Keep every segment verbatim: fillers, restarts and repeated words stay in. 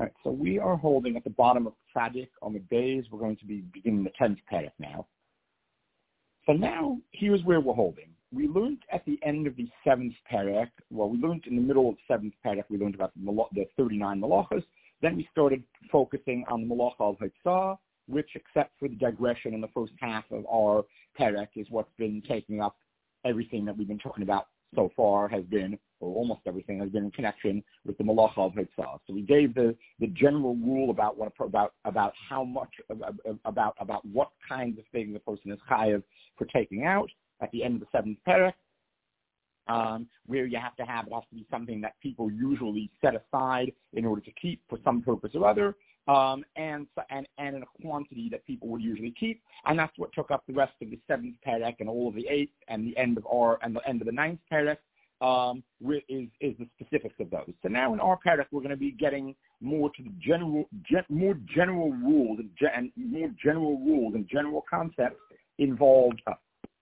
All right, so we are holding at the bottom of Tzadik on the days. We're going to be beginning the tenth parak now. So now, here's where we're holding. We learned at the end of the seventh parak, well, we learned in the middle of the seventh parak, we learned about the, the thirty-nine malachas. Then we started focusing on the malacha of Haitzah, which, except for the digression in the first half of our parak, is what's been taking up everything that we've been talking about so far has been, or almost everything has been in connection with the malacha of Haitzah. So we gave the, the general rule about what about about how much about about what kinds of things a person is chayav for taking out at the end of the seventh parak, um, where you have to have it has to be something that people usually set aside in order to keep for some purpose or other, um, and and and in a quantity that people would usually keep, and that's what took up the rest of the seventh parak and all of the eighth and the end of our and the end of the ninth parak. Um, is is the specifics of those. So now in our parak, we're going to be getting more to the general, gen, more general rules and, ge- and more general rules and general concepts involved. Uh,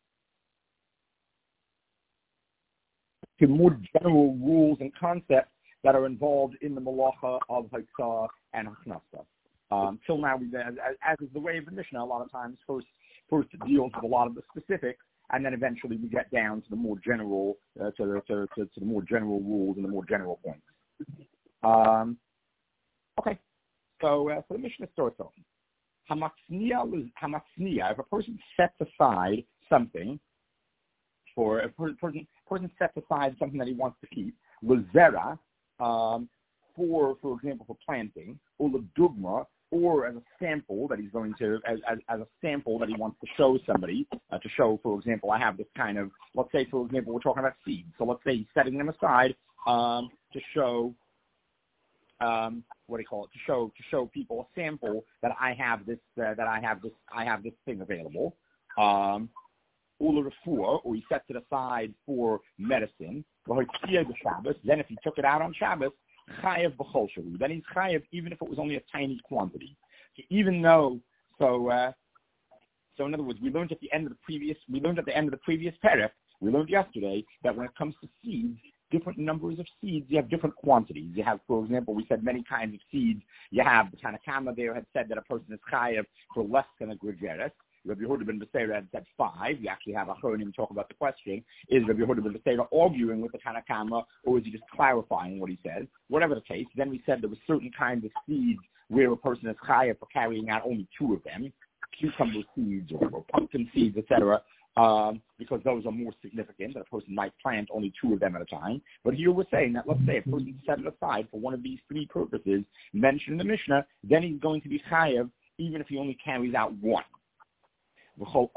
to more general rules and concepts that are involved in the malacha of Haitzah and Hachnasa. Um, till now, we, as, as is the way of the Mishnah, a lot of times first first it deals with a lot of the specifics, and then eventually we get down to the more general, uh, to, the, to, to, to the more general rules and the more general points. Um, okay, so uh, so the Mishnah starts off. Hamatzniya, hamatzniya. If a person sets aside something for a person, person sets aside something that he wants to keep, lezera, um, for for example for planting, or ledugma, or as a sample that he's going to, as, as, as a sample that he wants to show somebody, uh, to show, for example, I have this kind of, let's say, for example, we're talking about seeds. So let's say he's setting them aside um, to show, um, what do you call it, to show to show people a sample that I have this, uh, that I have this, I have this thing available. Um, or he sets it aside for medicine. Then if he took it out on Shabbos, chayav b'chol shavu. Then he's chayav even if it was only a tiny quantity. So even though, so uh, so in other words, we learned at the end of the previous, we learned at the end of the previous parak, we learned yesterday that when it comes to seeds, different numbers of seeds, you have different quantities. You have, for example, we said many kinds of seeds. You have the Tanakama there had said that a person is chayav for less than a gregeres. Rabbi Yehuda ben Beseira had said five. You actually have a Achronim talk about the question. Is Rabbi Yehuda ben Beseira arguing with the Tanakama, or is he just clarifying what he says? Whatever the case, then we said there were certain kinds of seeds where a person is chayav for carrying out only two of them, cucumber seeds or, or pumpkin seeds, et cetera, um, because those are more significant, that a person might plant only two of them at a time. But here we're saying that, let's say a person set it aside for one of these three purposes mentioned in the Mishnah, then he's going to be chayav even if he only carries out one. No,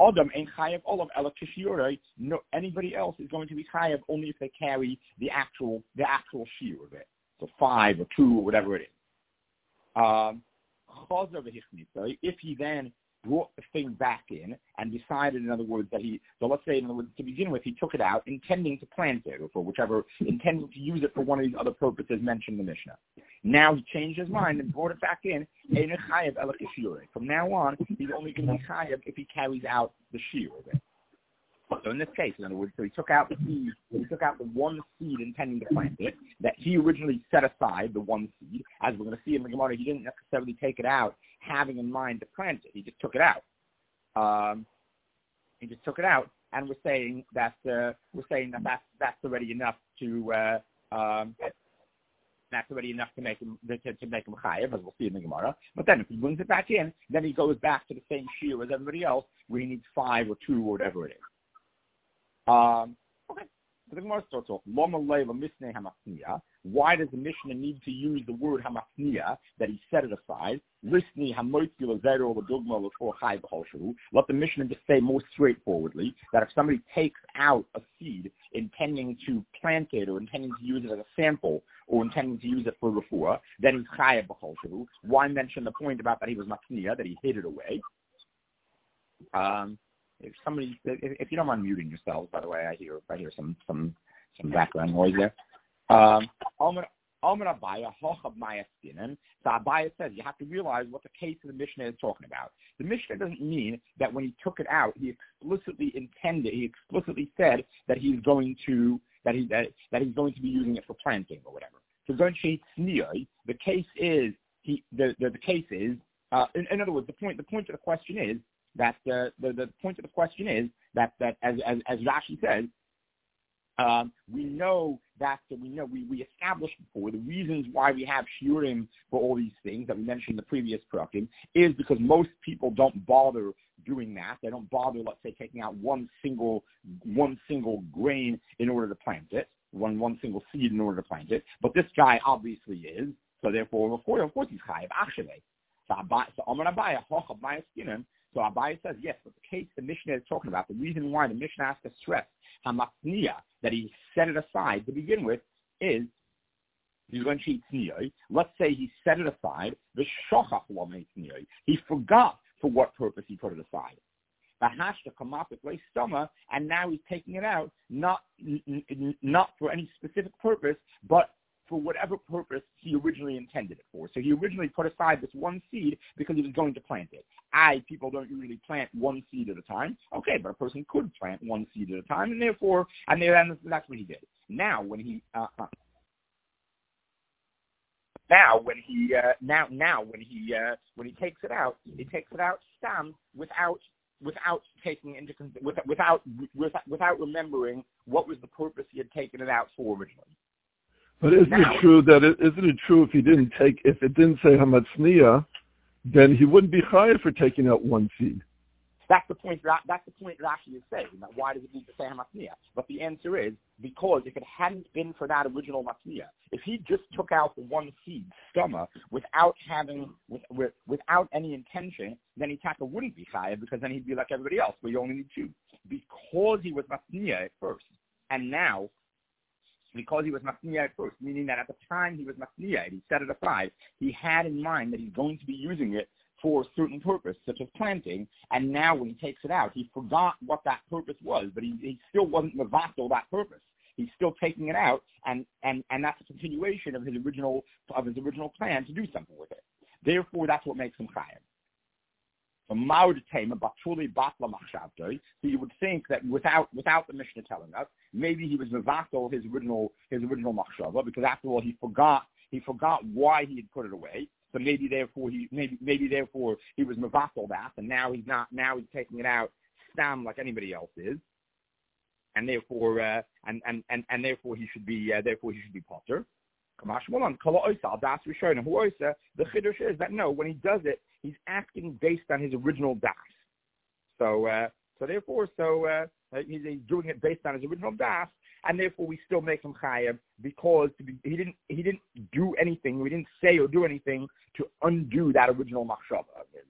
anybody else is going to be chayav only if they carry the actual the actual shear of it, so five or two or whatever it is. Um, if he then brought the thing back in and decided, in other words, that he, so let's say, in other words, to begin with, he took it out intending to plant it or for whichever, intending to use it for one of these other purposes mentioned in the Mishnah. Now he changed his mind and brought it back in. From now on, he's only going to be chayav if he carries out the shear of it. So in this case, in other words, so he took out the seed, he took out the one seed intending to plant it, that he originally set aside, the one seed. As we're going to see in the Gemara, he didn't necessarily take it out having in mind to plant it. He just took it out. Um, he just took it out, and we're saying that uh, we're saying that that's, that's already enough to uh, um, that's already enough to make him to, to make him chayav, as we'll see in the Gemara. But then if he brings it back in, then he goes back to the same shear as everybody else, where he needs five or two or whatever it is. Um, okay, so the Gemara starts off. Why does the Mishnah need to use the word hamatniya, that he set it aside? Let the Mishnah just say more straightforwardly that if somebody takes out a seed intending to plant it or intending to use it as a sample or intending to use it for refuah, then he's chayav b'chol shavu. Why mention the point about that he was matniya, that he hid it away? Um, If somebody, if, if you don't mind muting yourselves, by the way, I hear I hear some some some background noise there. Um, Abaya, so Abaya says you have to realize what the case of the Mishnah is talking about. The Mishnah doesn't mean that when he took it out, he explicitly intended, he explicitly said that he's going to that he that, that he's going to be using it for planting or whatever. So the case is he the the, the case is uh, in, in other words the point the point of the question is that uh, the the point of the question is that that as as, as Rashi says. Um, we know that we know we, we established before the reasons why we have shiurim for all these things that we mentioned in the previous program is because most people don't bother doing that. They don't bother, let's say, taking out one single one single grain in order to plant it, one one single seed in order to plant it. But this guy obviously is, so therefore, of course, of course he's chayav achshavei. So Abai, so Amar Abai, hoch Abai skinim. So Abai says yes, but the case the Mishnah is talking about, the reason why the Mishnah has to stress hamatniya, that he set it aside to begin with, is he's going to eat tzniya. Let's say he set it aside, the shochach lo tzniya. He forgot for what purpose he put it aside. The hashta come up with lay stomach, and now he's taking it out, not n- n- not for any specific purpose, but for whatever purpose he originally intended it for. So he originally put aside this one seed because he was going to plant it. I, people don't usually plant one seed at a time. Okay, but a person could plant one seed at a time, and therefore, and then that's what he did. Now, when he, uh, uh, now when he, uh, now now when he, uh, when he takes it out, he takes it out stam without without taking into without without without remembering what was the purpose he had taken it out for originally. But isn't now, it true that it, isn't it true if he didn't take if it didn't say hamatzniya, then he wouldn't be chayav for taking out one seed? That's the point. That's the point Rashi is saying. That why does it need to say hamatzniya? But the answer is because if it hadn't been for that original matzniya, if he just took out the one seed stoma without having with, with, without any intention, then Itaka wouldn't be chayav because then he'd be like everybody else, where you only need two. Because he was matzniya at first, and now. Because he was matniya at first, meaning that at the time he was matniya, he set it aside, he had in mind that he's going to be using it for a certain purpose, such as planting, and now when he takes it out, he forgot what that purpose was, but he, he still wasn't mevatel that purpose. He's still taking it out, and, and, and that's a continuation of his original of his original plan to do something with it. Therefore, that's what makes him chayav. So you would think that without without the Mishnah telling us, maybe he was mevatel his original his original machshava, because after all he forgot he forgot why he had put it away. So maybe therefore he maybe maybe therefore he was mevatel that, and now he's not now he's taking it out stam like anybody else is, and therefore uh, and, and, and, and therefore he should be uh, therefore he should be potter. The chiddush is that no, when he does it, he's acting based on his original das. So, uh, so therefore, so uh, he's, he's doing it based on his original das, and therefore we still make him chayav because to be, he didn't he didn't do anything, we didn't say or do anything to undo that original machshava of his.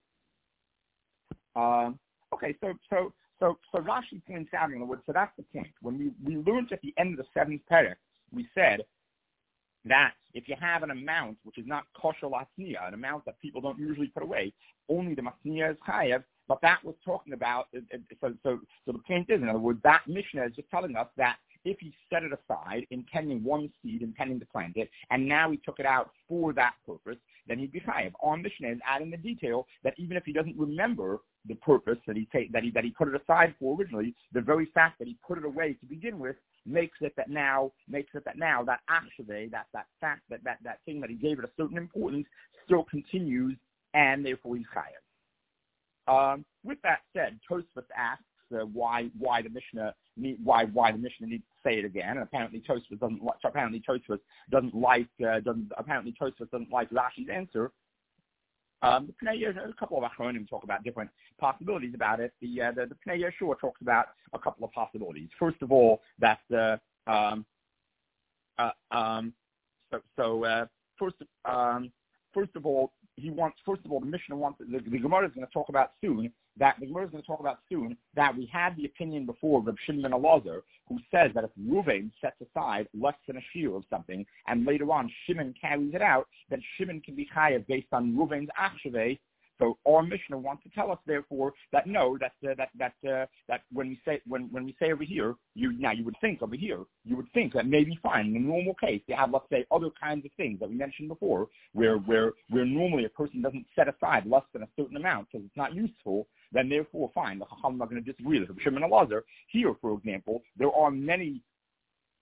Um, okay, so so so so Rashi points out in the word. So that's the point. When we we learned at the end of the seventh perek, we said that if you have an amount which is not kosher latniya, an amount that people don't usually put away, only the matniya is chayav. But that was talking about, so, so, so the point is, in other words, that Mishnah is just telling us that if he set it aside, intending one seed, intending to plant it, and now he took it out for that purpose, then he'd be chayav. Our Mishnah is adding the detail that even if he doesn't remember the purpose that he take, that he that he put it aside for originally, the very fact that he put it away to begin with makes it that now makes it that now that actually that that fact that that that thing that he gave it a certain importance still continues, and therefore he's chayav. Um, with that said, Tosfos asks uh, why why the Mishnah need, why why the Mishnah needs to say it again, and apparently Tosfos doesn't like apparently Tosfos doesn't like uh, doesn't apparently Tosfos doesn't like Rashi's answer. Um, the Pnei Yehoshua, a couple of Achronim talk about different possibilities about it. The uh, the, the Pnei Yehoshua talks about a couple of possibilities. First of all, that uh, um, uh, um, so so uh, first um, first of all. He wants, first of all, the Mishnah wants, the, the Gemara is going to talk about soon, that the Gemara is going to talk about soon, that we had the opinion before of Reb Shimon ben Elazar, who says that if Reuven sets aside less than a shiur of something, and later on Shimon carries it out, then Shimon can be chayav based on Reuven's achshavei. So our Mishnah wants to tell us, therefore, that no, that uh, that that uh, that when we say when, when we say over here, you now you would think over here, you would think that maybe fine in a normal case you have, let's say, other kinds of things that we mentioned before, where where where normally a person doesn't set aside less than a certain amount because it's not useful. Then therefore, fine, the Chacham are not going to disagree with Shimon and Elazar. Here, for example, there are many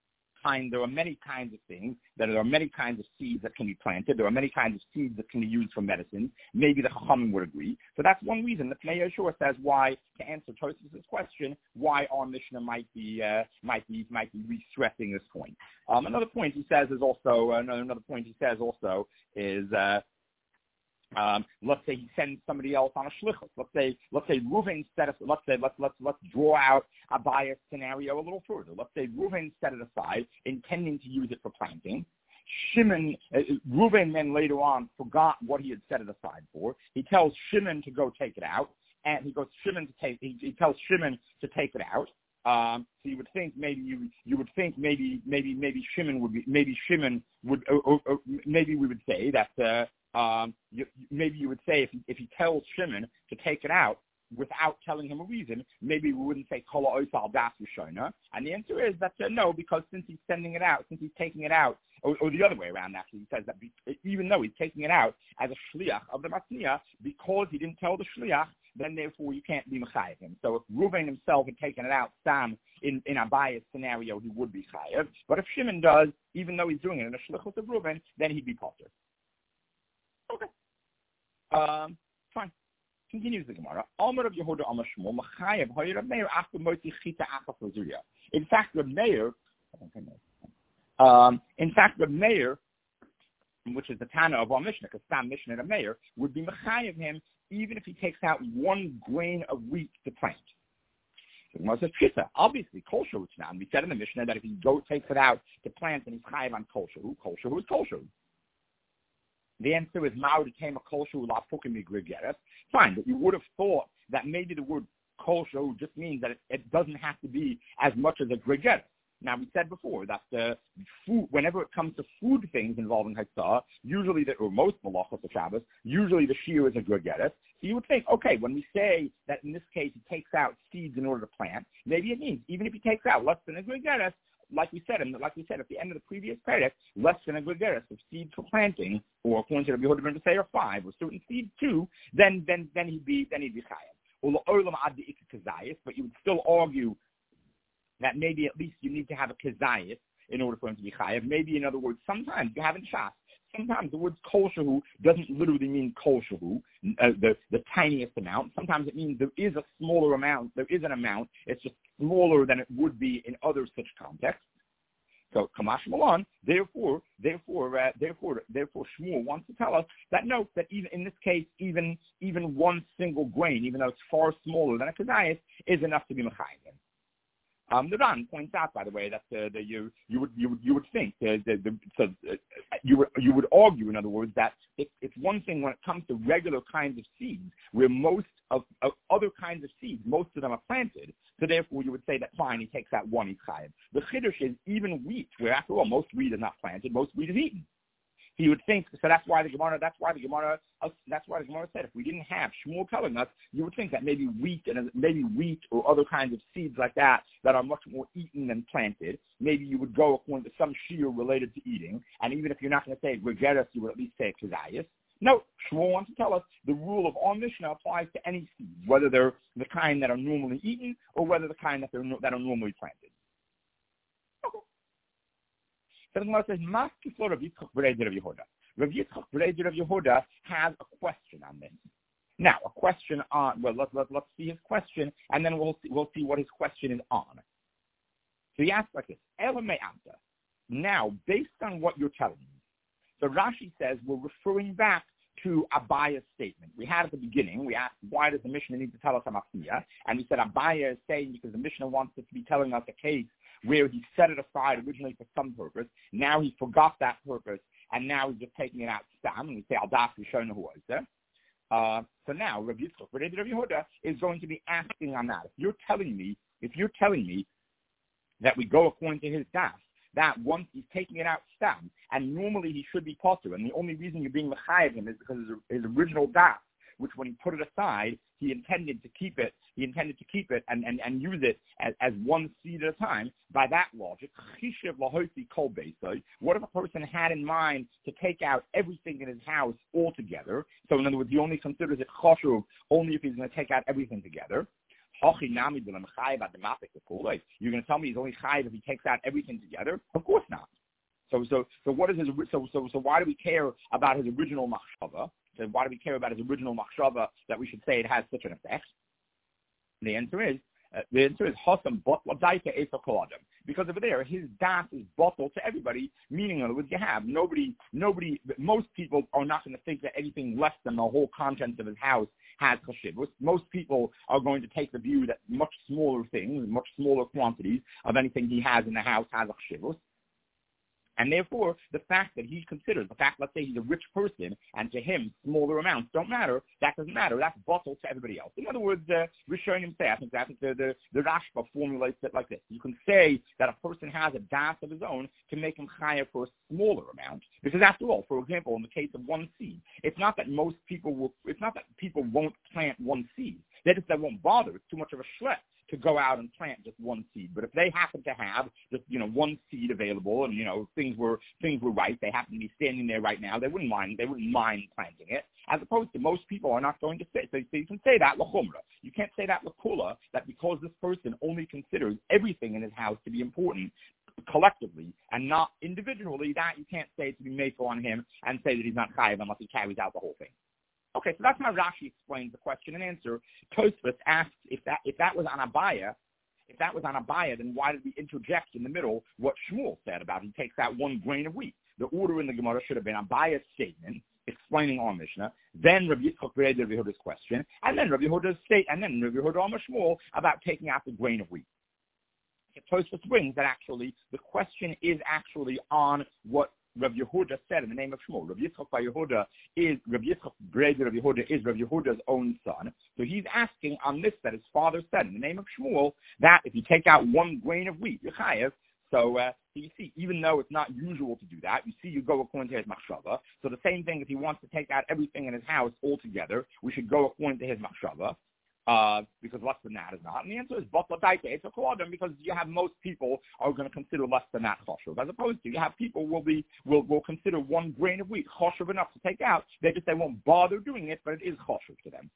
kind, there are many kinds of things, that there are many kinds of seeds that can be planted. There are many kinds of seeds that can be used for medicine. Maybe the Chachamim would agree. So that's one reason. The Pnei Yehoshua says why, to answer Tosfos' question, why our Mishnah might be uh, might be might be re-stressing this point. Um, another point he says is also uh, another another point he says also is. Uh, Um, let's say he sends somebody else on a shlichus. Let's say, let's say Reuven set us. Let's say, let's let's let's draw out a bias scenario a little further. Let's say Reuven set it aside, intending to use it for planting. Shimon, uh, Reuven then later on forgot what he had set it aside for. He tells Shimon to go take it out, and he goes Shimon to take. He, he tells Shimon to take it out. Um, so you would think maybe you you would think maybe maybe maybe Shimon would be maybe Shimon would or, or, or maybe we would say that uh, um, you, maybe you would say if he, if he tells Shimon to take it out without telling him a reason, maybe we wouldn't say Kol Oisal Das Rishona. And the answer is that uh, no, because since he's sending it out, since he's taking it out, or, or the other way around actually, he says that be, even though he's taking it out as a shliach of the Matniya, because he didn't tell the shliach, then therefore you can't be mechayev him. So if Reuven himself had taken it out, Sam, in, in a biased scenario, he would be chayev. But if Shimon does, even though he's doing it in a shlichus of Reuven, then he'd be potter. Okay. Um, fine. Continues the Gemara. Amar of Yehuda Amar Shmuel mechayev hoyer Reb Meir after motzi chita achas lazuria. In fact, Reb Meir, um, in fact, Reb Meir, which is the Tana of our Mishnah, because Sam Mishnah Reb Meir would be mechayev him even if he takes out one grain of wheat to plant. So the Gemara says, Chita, obviously, kol shehu tznan. We said in the Mishnah that if he go takes it out to plant, then he's chayev on kol shehu. Kol shehu is kol shehu. The answer is ma'u became a kol shehu la'fukim migrigeres. Fine, but you would have thought that maybe the word kol shehu just means that it, it doesn't have to be as much as a grigeres. Now, we said before that the food, whenever it comes to food things involving Hatzah, usually, the, or most malachos of Shabbos, usually the shiur is a grigeres. So you would think, okay, when we say that in this case he takes out seeds in order to plant, maybe it means even if he takes out less than a grigeres, like we said, and like we said at the end of the previous paragraph, less than a grigeres of seeds for planting, or according to the Yehuda ben Beseir five, or certain seeds too, then then then he'd be then he'd be chayav. But you would still argue that maybe at least you need to have a kezayis in order for him to be chayav. Maybe, in other words, sometimes you haven't shas. Sometimes the word kol shehu doesn't literally mean kol shehu, uh, the, the tiniest amount. Sometimes it means there is a smaller amount. There is an amount. It's just smaller than it would be in other such contexts. So Kamash Malan, therefore, therefore, uh, therefore, therefore, Shmuel wants to tell us that no, that even in this case, even even one single grain, even though it's far smaller than a kezayis, is enough to be mechayev. Um, the Ran points out, by the way, that uh, the, you you would you would you would think uh, the, the, so uh, you would you would argue, in other words, that it, it's one thing when it comes to regular kinds of seeds, where most of, of other kinds of seeds, most of them are planted. So therefore, you would say that fine, he takes out one, he's chayav. The chiddush is even wheat, where after all, most wheat is not planted, most wheat is eaten. He would think, so that's why the Gemara, that's why the Gemara, that's why the Gemara said, if we didn't have Shmuel telling us, you would think that maybe wheat and maybe wheat or other kinds of seeds like that that are much more eaten than planted, maybe you would go according to some shiur related to eating, and even if you're not going to say grigeres, you would at least say kezayis. No, Shmuel wants to tell us the rule of our Mishnah applies to any seeds, whether they're the kind that are normally eaten or whether the kind that they're that are normally planted. So the Gemara says, Mas Kiflo Rav Yitzchak B'Rei Rav Yehuda. Rav Yitzchak B'Rei Rav Yehuda has a question on this. Now, a question on, well, let's, let's, let's see his question, and then we'll see, we'll see what his question is on. So he asks like this, Ela Me'anta. Now, based on what you're telling me, so Rashi says we're referring back to Abaya's statement. We had at the beginning, we asked, why does the Mishnah need to tell us a Machniya? And we said Abaya is saying because the Mishnah wants us to be telling us a case where he set it aside originally for some purpose. Now he forgot that purpose, and now he's just taking it out stam, and we say, Al-Das Rishona Hu Ozer. Uh, so now, Rav Yitzchak, Rav Yehuda, is going to be asking on that. If you're telling me, if you're telling me that we go according to his das, that once he's taking it out stam, and normally he should be potter, and the only reason you're being mechayev him is because his, his original das, which when he put it aside, he intended to keep it, he intended to keep it and, and, and use it as, as one seed at a time. By that logic, what if a person had in mind to take out everything in his house altogether? So in other words, he only considers it choshuv only if he's going to take out everything together. You're going to tell me he's only chayiv if he takes out everything together? Of course not. So, so, so what is his? So, so, so, why do we care about his original machshava? So, why do we care about his original machshava that we should say it has such an effect? And the answer is, uh, the answer is Hasam Botla Daika Esa Koladam. Because over there, his das is bottle to everybody. Meaning, in other words, you have nobody, nobody. Most people are not going to think that anything less than the whole contents of his house has chashivus. Most people are going to take the view that much smaller things, much smaller quantities of anything he has in the house has a chashivus. And therefore, the fact that he considers, the fact, let's say he's a rich person, and to him, smaller amounts don't matter, that doesn't matter. That's bottled to everybody else. In other words, uh, Rishonim say, I think, I think the, the, the Rashba formulates it like this. You can say that a person has a das of his own to make him chayav for a smaller amount. Because after all, for example, in the case of one seed, it's not that most people will, it's not that people won't plant one seed. They just they won't bother. It's too much of a schlep to go out and plant just one seed. But if they happen to have just, you know, one seed available and, you know, things were things were right, they happen to be standing there right now, they wouldn't mind they wouldn't mind planting it. As opposed to most people are not going to say. So, so you can say that l'chumra. You can't say that l'kula, that because this person only considers everything in his house to be important collectively and not individually, that you can't say to be made on him and say that he's not chayiv unless he carries out the whole thing. Okay, so that's how Rashi explains the question and answer. Tosfos asks if that if that was on Abaya, if that was on Abaya, then why did we interject in the middle what Shmuel said about he takes out one grain of wheat? The order in the Gemara should have been Abaya's statement explaining our Mishnah, then Rabbi Yitzchak read Rabbi Yehuda's question, and then Rabbi Yehuda's state, and then Rabbi Yehuda Amar Shmuel about taking out the grain of wheat. Tosfos brings that actually the question is actually on what Rabbi Yehuda said in the name of Shmuel. Rabbi Yitzchak Bar Yehuda is Rabbi Yitzchak Breder Rabbi Yehuda is Rabbi Yehuda's own son. So he's asking on this that his father said in the name of Shmuel that if you take out one grain of wheat, you're chayav. So, uh, so you see, even though it's not usual to do that, you see, you go according to his machshava. So the same thing, if he wants to take out everything in his house altogether, we should go according to his machshava. Uh, because less than that is not. And the answer is Batla it's a Koladam, because you have most people are going to consider less than that choshev, as opposed to you have people will be will will consider one grain of wheat choshev enough to take out. They just they won't bother doing it, but it is choshev to them.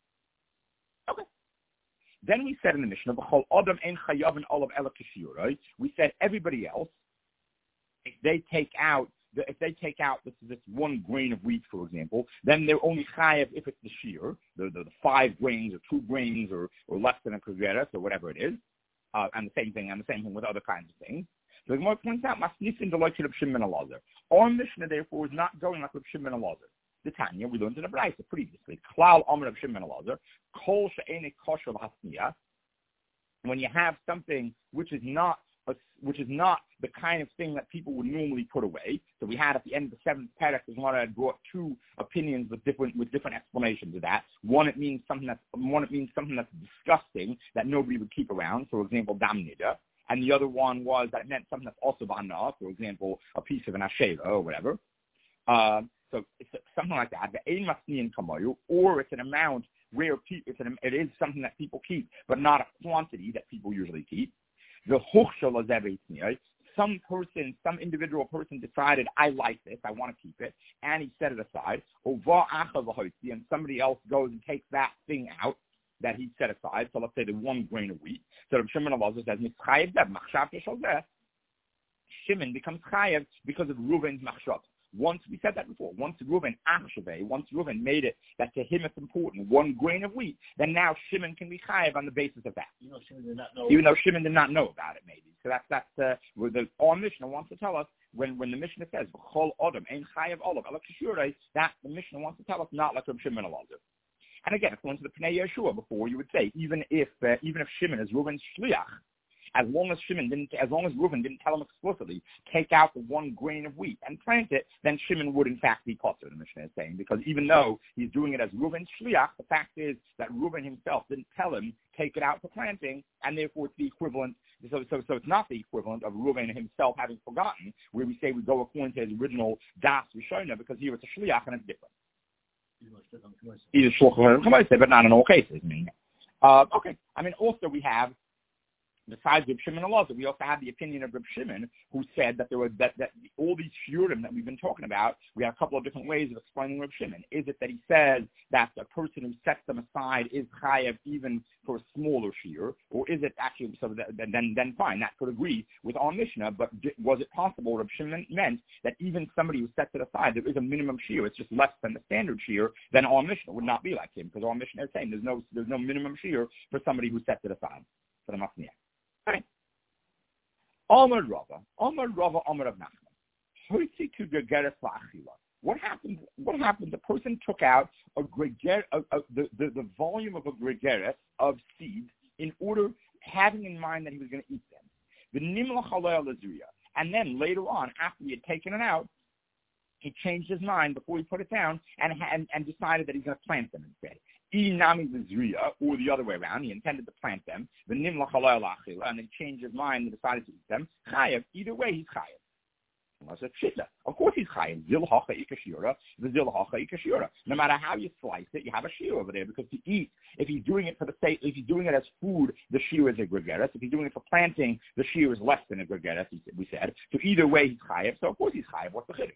Okay. Then we said in the Mishnah, B'chol Adam ein chayav and olav ela kishiyuroi. We said everybody else, if they take out The, if they take out this, this one grain of wheat, for example, then they're only chayav if it's the shear, the, the, the five grains or two grains or, or less than a kugeres or whatever it is, uh, and the same thing, and the same thing with other kinds of things. So the Gemara points out, Masnisin deloy Reb Shimon Elazar. Our Mishnah, therefore, is not going like Reb Shimon Elazar. The Tanya, we learned in the Brayta previously. Klal Amar Reb Shimon Elazar, Kol she'enik kosher l'hasniya. When you have something which is not A, which is not the kind of thing that people would normally put away. So we had at the end of the seventh parak, the Gemara had brought two opinions with different with different explanations of that. One, it means something that's one, it means something that's disgusting that nobody would keep around. For example, dam nida. And the other one was that it meant something that's also b'ana. For example, a piece of an asheva or whatever. Uh, so it's something like that. The ein masniin kamayu, or it's an amount where pe- it's an, it is something that people keep, but not a quantity that people usually keep. The hochshel is everything, right? Some person, some individual person decided, I like this, I want to keep it, and he set it aside. And somebody else goes and takes that thing out that he set aside. So let's say the one grain of wheat. So Reb Shimon Elazar says, Shimon becomes chayav because of Reuven's machshav. Once, we said that before, once Reuven achshaveh, once Reuven made it that to him it's important, one grain of wheat, then now Shimon can be chayav on the basis of that. Even though Shimon did not know, Even though Shimon did not know about it, maybe. So that's, that's uh, where the, our Mishnah wants to tell us, when, when the Mishnah says, B'chol Adam, ein chayav olav, ela kishurei, that the Mishnah wants to tell us not like Reb Shimon Elazar. And again, according to the Pnei Yeshua before, you would say, even if, uh, even if Shimon is Reuven's shliach, As long as Shimon didn't, as long as Reuven didn't tell him explicitly, take out the one grain of wheat and plant it, then Shimon would in fact be potter, the Mishnah is saying, because even though he's doing it as Reuven's shliach, the fact is that Reuven himself didn't tell him take it out for planting, and therefore it's the equivalent. So, so, so it's not the equivalent of Reuven himself having forgotten, where we say we go according to his original das Rishona, because here it's a shliach and it's different. Either shliach or chamaiseh, but not in all cases. I mean, uh, okay. I mean, also we have. Besides Reb Shimon Elazar, we also have the opinion of Reb Shimon, who said that there were that, that all these shiurim that we've been talking about. We have a couple of different ways of explaining Reb Shimon. Is it that he says that a person who sets them aside is chayav even for a smaller shiur, or is it actually so that then then fine, that could agree with our Mishnah? But was it possible Reb Shimon meant that even somebody who sets it aside, there is a minimum shiur, it's just less than the standard shiur, then our Mishnah would not be like him, because our Mishnah is saying there's no there's no minimum shiur for somebody who sets it aside for the masniach. Right. Amar Rava, Amar Rava, Amar Rav Nachman. Hoitzi to gregeres la'achila. What happened? What happened? The person took out a greger, a, a, the, the the volume of a gregeres of seeds in order, having in mind that he was going to eat them. The nimla chalei lazriya, and then later on, after he had taken it out, he changed his mind before he put it down and and, and decided that he's going to plant them instead. Inami l'zriya, or the other way around, he intended to plant them. The nimla chalei la'achila, and then changed his mind and decided to eat them. Chayav. Either way, he's chayav. Of course he's chayav. Zil hacha ikashira, the zil hacha ikashira. No matter how you slice it, you have a shiur over there, because to eat, if he's doing it for the sake, if he's doing it as food, the shiur is a gregeres. If he's doing it for planting, the shiur is less than a gregeres, we said. So either way, he's chayav. So of course he's chayav. What's the chiddush?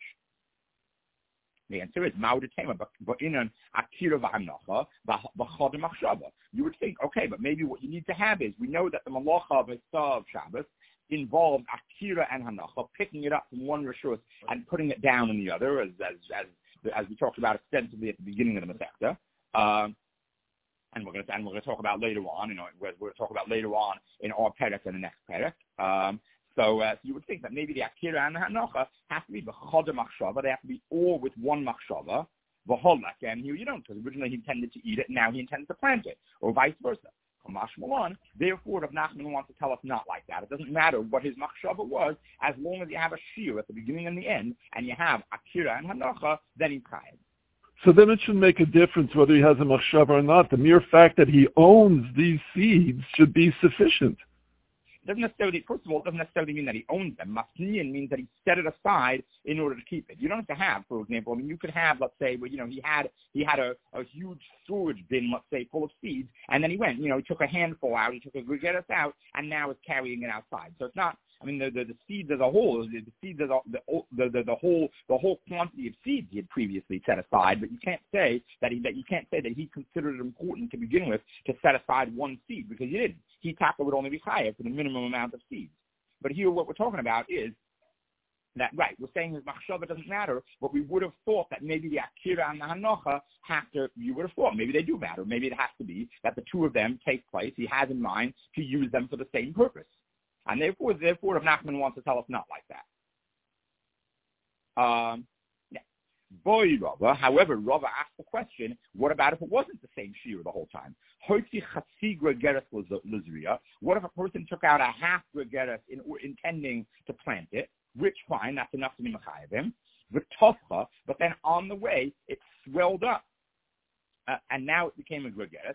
The answer is ma'udetema, but in an akira v'hanacha v'chad machshava. You would think, okay, but maybe what you need to have is, we know that the malacha of Shabbos involves akira and hanacha, picking it up from one rishus and putting it down in the other, as as as, as we talked about extensively at the beginning of the Masechta. Um, and we're going to and we're going to talk about later on. You know, we're, we're going to talk about later on in our perek and the next perek. Um, So, uh, so you would think that maybe the akira and the hanacha have to be b'chad machshava. They have to be all with one machshava. V'holak, and here you don't, because originally he intended to eat it, and now he intends to plant it, or vice versa. Therefore, Rav Nachman wants to tell us not like that. It doesn't matter what his machshava was, as long as you have a shiur at the beginning and the end, and you have akira and hanacha, then he's chayav. So then it should make a difference whether he has a machshava or not. The mere fact that he owns these seeds should be sufficient. Doesn't necessarily, first of all, it doesn't necessarily mean that he owns them. Masniyan means that he set it aside in order to keep it. You don't have to have, for example, I mean, you could have, let's say, well, you know, he had he had a, a huge storage bin, let's say, full of seeds, and then he went, you know, he took a handful out, he took a gregeres out, and now is carrying it outside. So it's not, I mean, the the, the seeds as a whole, the, the seeds as a, the, the the the whole the whole quantity of seeds he had previously set aside, but you can't say that he that you can't say that he considered it important to begin with to set aside one seed, because he didn't. He taka would only be chayav for the minimum amount of seeds. But here, what we're talking about is that, right, we're saying his machshava doesn't matter, but we would have thought that maybe the akira and the hanocha have to, you would have thought, maybe they do matter. Maybe it has to be that the two of them take place. He has in mind to use them for the same purpose. And therefore, therefore, Rav Nachman wants to tell us not like that. Um, yeah. Boy, Rava. However, Rava asked the question, what about if it wasn't the same shiur the whole time? What if a person took out a half gregeres in, intending to plant it, which, fine, that's enough to be mechayev him, but then on the way, it swelled up, uh, and now it became a gregeres.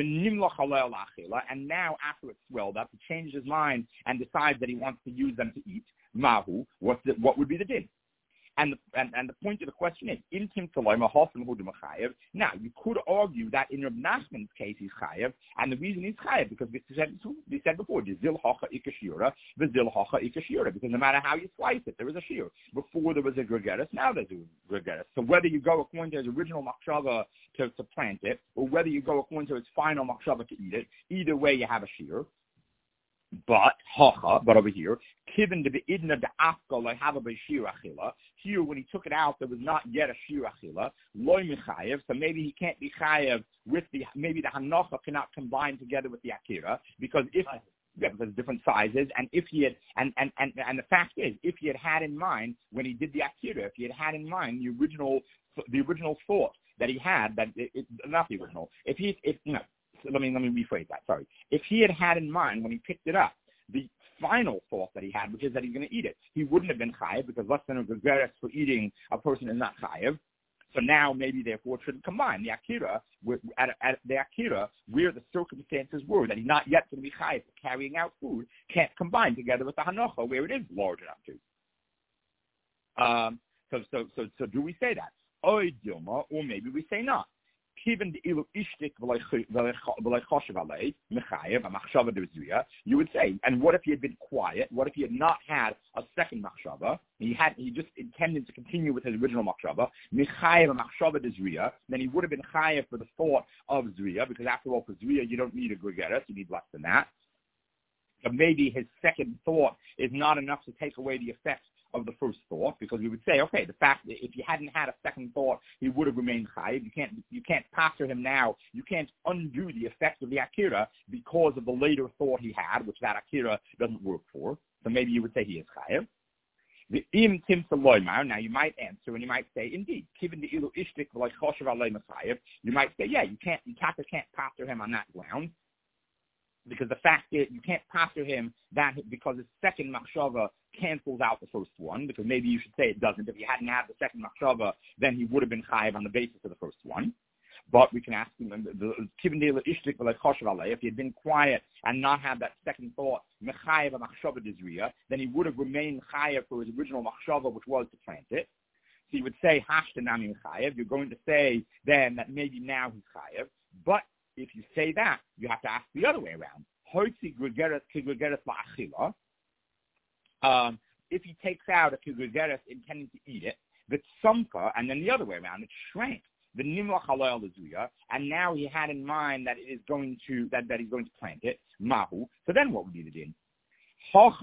And now, after it swelled up, he changed his mind and decides that he wants to use them to eat. Mahu, what's the, what would be the din? And the, and, and the point of the question is, in Tim now, you could argue that in Reb Nachman's case he's chayav, and the reason he's chayav, because we said, we said before, the zil hacha ikashira, the zil hacha ikashira, because no matter how you slice it, there is a shiur. Before there was a gregeres, now there's a gregeres. So whether you go according to his original machshava to, to plant it, or whether you go according to his final machshava to eat it, either way you have a shiur. But hacha, but over here, kiven the idna de afka like have a shir achila. Here, when he took it out, there was not yet a shir achila. Loy mechayev, so maybe he can't be chayev with the maybe the hanacha cannot combine together with the akira, because if yeah, because different sizes, and if he had and, and and and the fact is, if he had had in mind when he did the akira, if he had had in mind the original the original thought that he had, that it, it, not the original, if he if no. Let me let me rephrase that. Sorry. If he had had in mind when he picked it up the final thought that he had, which is that he's going to eat it, he wouldn't have been chayav, because less than a gregeres for eating a person is not chayav. So now maybe therefore it shouldn't combine the akira with, at, at the akira where the circumstances were that he's not yet going to be chayav for carrying out food, can't combine together with the hanocha where it is large enough to. Um. So so so so do we say that? Oy dilma, or maybe we say not. Even the ilu ishtik you would say, and what if he had been quiet? What if he had not had a second machshava? He had he just intended to continue with his original machshava, mechayev machshava d'zriya. Then he would have been chayev for the thought of zriya, because after all, for zriya you don't need a gregeres, you need less than that. But maybe his second thought is not enough to take away the effects of the first thought, because we would say, okay, the fact that if he hadn't had a second thought, he would have remained chayiv. You can't, you can't passer him now. You can't undo the effect of the akira because of the later thought he had, which that akira doesn't work for. So maybe you would say he is chayiv. The im tim saloymar. Now you might answer and you might say, indeed, given the ilu ishtik like choshev alei chayiv. You might say, yeah, you can't, you can't, can't passer him on that ground. Because the fact is, you can't passer him that because his second machshava cancels out the first one, because maybe you should say it doesn't. If he hadn't had the second machshava, then he would have been chayiv on the basis of the first one. But we can ask him, if he had been quiet and not had that second thought, then he would have remained chayiv for his original machshava, which was to plant it. So you would say, you're going to say then that maybe now he's chayiv. But if you say that, you have to ask the other way around. Um, if he takes out a kigrigeres intending to eat it, the tsumka, and then the other way around, it shrank. The nimlach halal lezuya, and now he had in mind that it is going to that, that he's going to plant it. Mahu. So then what would be the din? So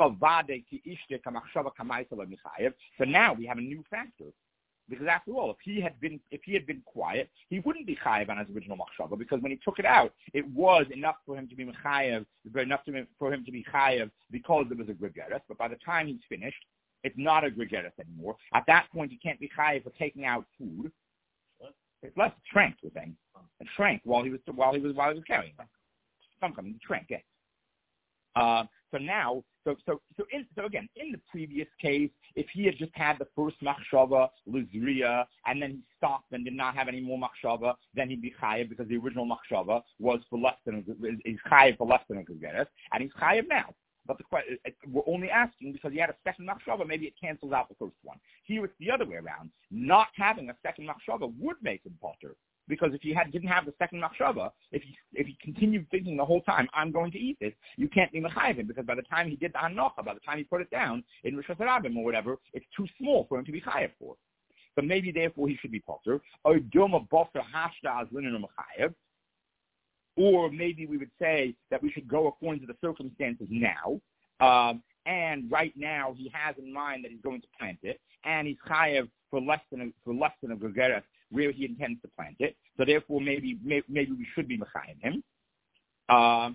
now we have a new factor. Because after all, if he had been if he had been quiet, he wouldn't be chayiv on his original machshava, because when he took it out, it was enough for him to be chayiv, enough to, for him to be chayiv because it was a gregeres. But by the time he's finished, it's not a gregeres anymore. At that point, he can't be chayiv for taking out food. It's less shrank, we're saying. It shrank while he was while he was while he was carrying it. Sometimes it shrank. Yeah. Uh, so now, so so so in, so again, in the previous case, if he had just had the first machshava luzriya and then he stopped and did not have any more machshava, then he'd be chayiv because the original machshava was for less than is chayiv for less than a gegeres, and he's chayiv now. But the question, we're only asking because he had a second machshava, maybe it cancels out the first one. Here it's the other way around. Not having a second machshava would make him potter. Because if he had, didn't have the second machshava, if he if he continued thinking the whole time, I'm going to eat this, you can't be mechayiv him, because by the time he did the hanocha, by the time he put it down in Rosh Hashanah or whatever, it's too small for him to be chayiv for. So maybe therefore he should be potter. Or maybe we would say that we should go according to the circumstances now. Um, and right now he has in mind that he's going to plant it, and he's chayiv for less than a, for less than a gegeres where he intends to plant it. So therefore, maybe maybe, maybe we should be mechayiv him. Um,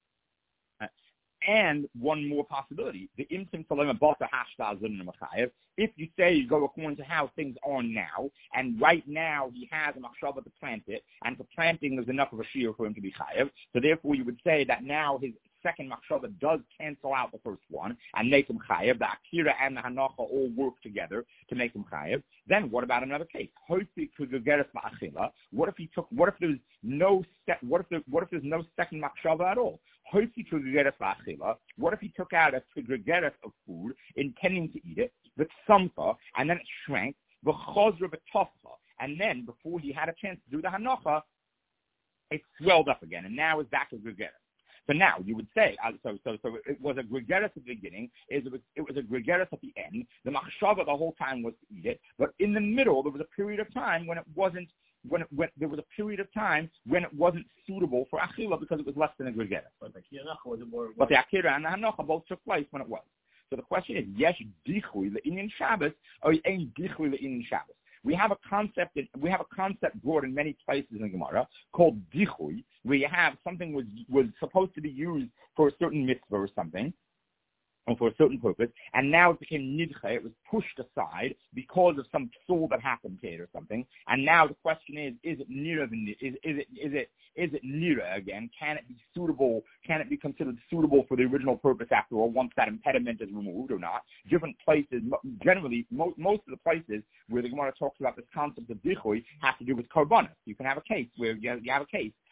and one more possibility: the imtim salema bata hashtag mechayiv. If you say you go according to how things are now, and right now he has a machshava to plant it, and for planting there's enough of a shear for him to be chayiv. So therefore, you would say that now his second machshava does cancel out the first one and make him chayiv. The akira and the hanacha all work together to make him chayiv. Then what about another case? What if he took? What if there's no set? What if there, what if there's no second machshava at all? What if he took out a gregeres of food intending to eat it, the tzamka, and then it shrank, the chosra b'tofcha, and then before he had a chance to do the hanacha, it swelled up again, and now it's back to gregeres. So now you would say, uh, so so so it was a gregeres at the beginning, it was, it was a gregeres at the end. The machshava the whole time was to eat it, but in the middle there was a period of time when it wasn't. When, it, when there was a period of time when it wasn't suitable for achila because it was less than a gregeres. But the akira and the hanocha both took place when it was. So the question is, yesh dichui le'inyan Shabbos or ain't dichui le'inyan Shabbos? We have a concept. In, we have a concept brought in many places in the Gemara called dichui, where you have something was was supposed to be used for a certain mitzvah or something, or for a certain purpose, and now it became nidcha, it was pushed aside because of some psul that happened to it or something, and now the question is, is it nira, is, is it, is it, is it nira again? Can it be suitable, can it be considered suitable for the original purpose after all, once that impediment is removed or not? Different places, generally, mo- most of the places where the Gemara talks about this concept of dichui have to do with korbanos. You can have a case where you have, you have a case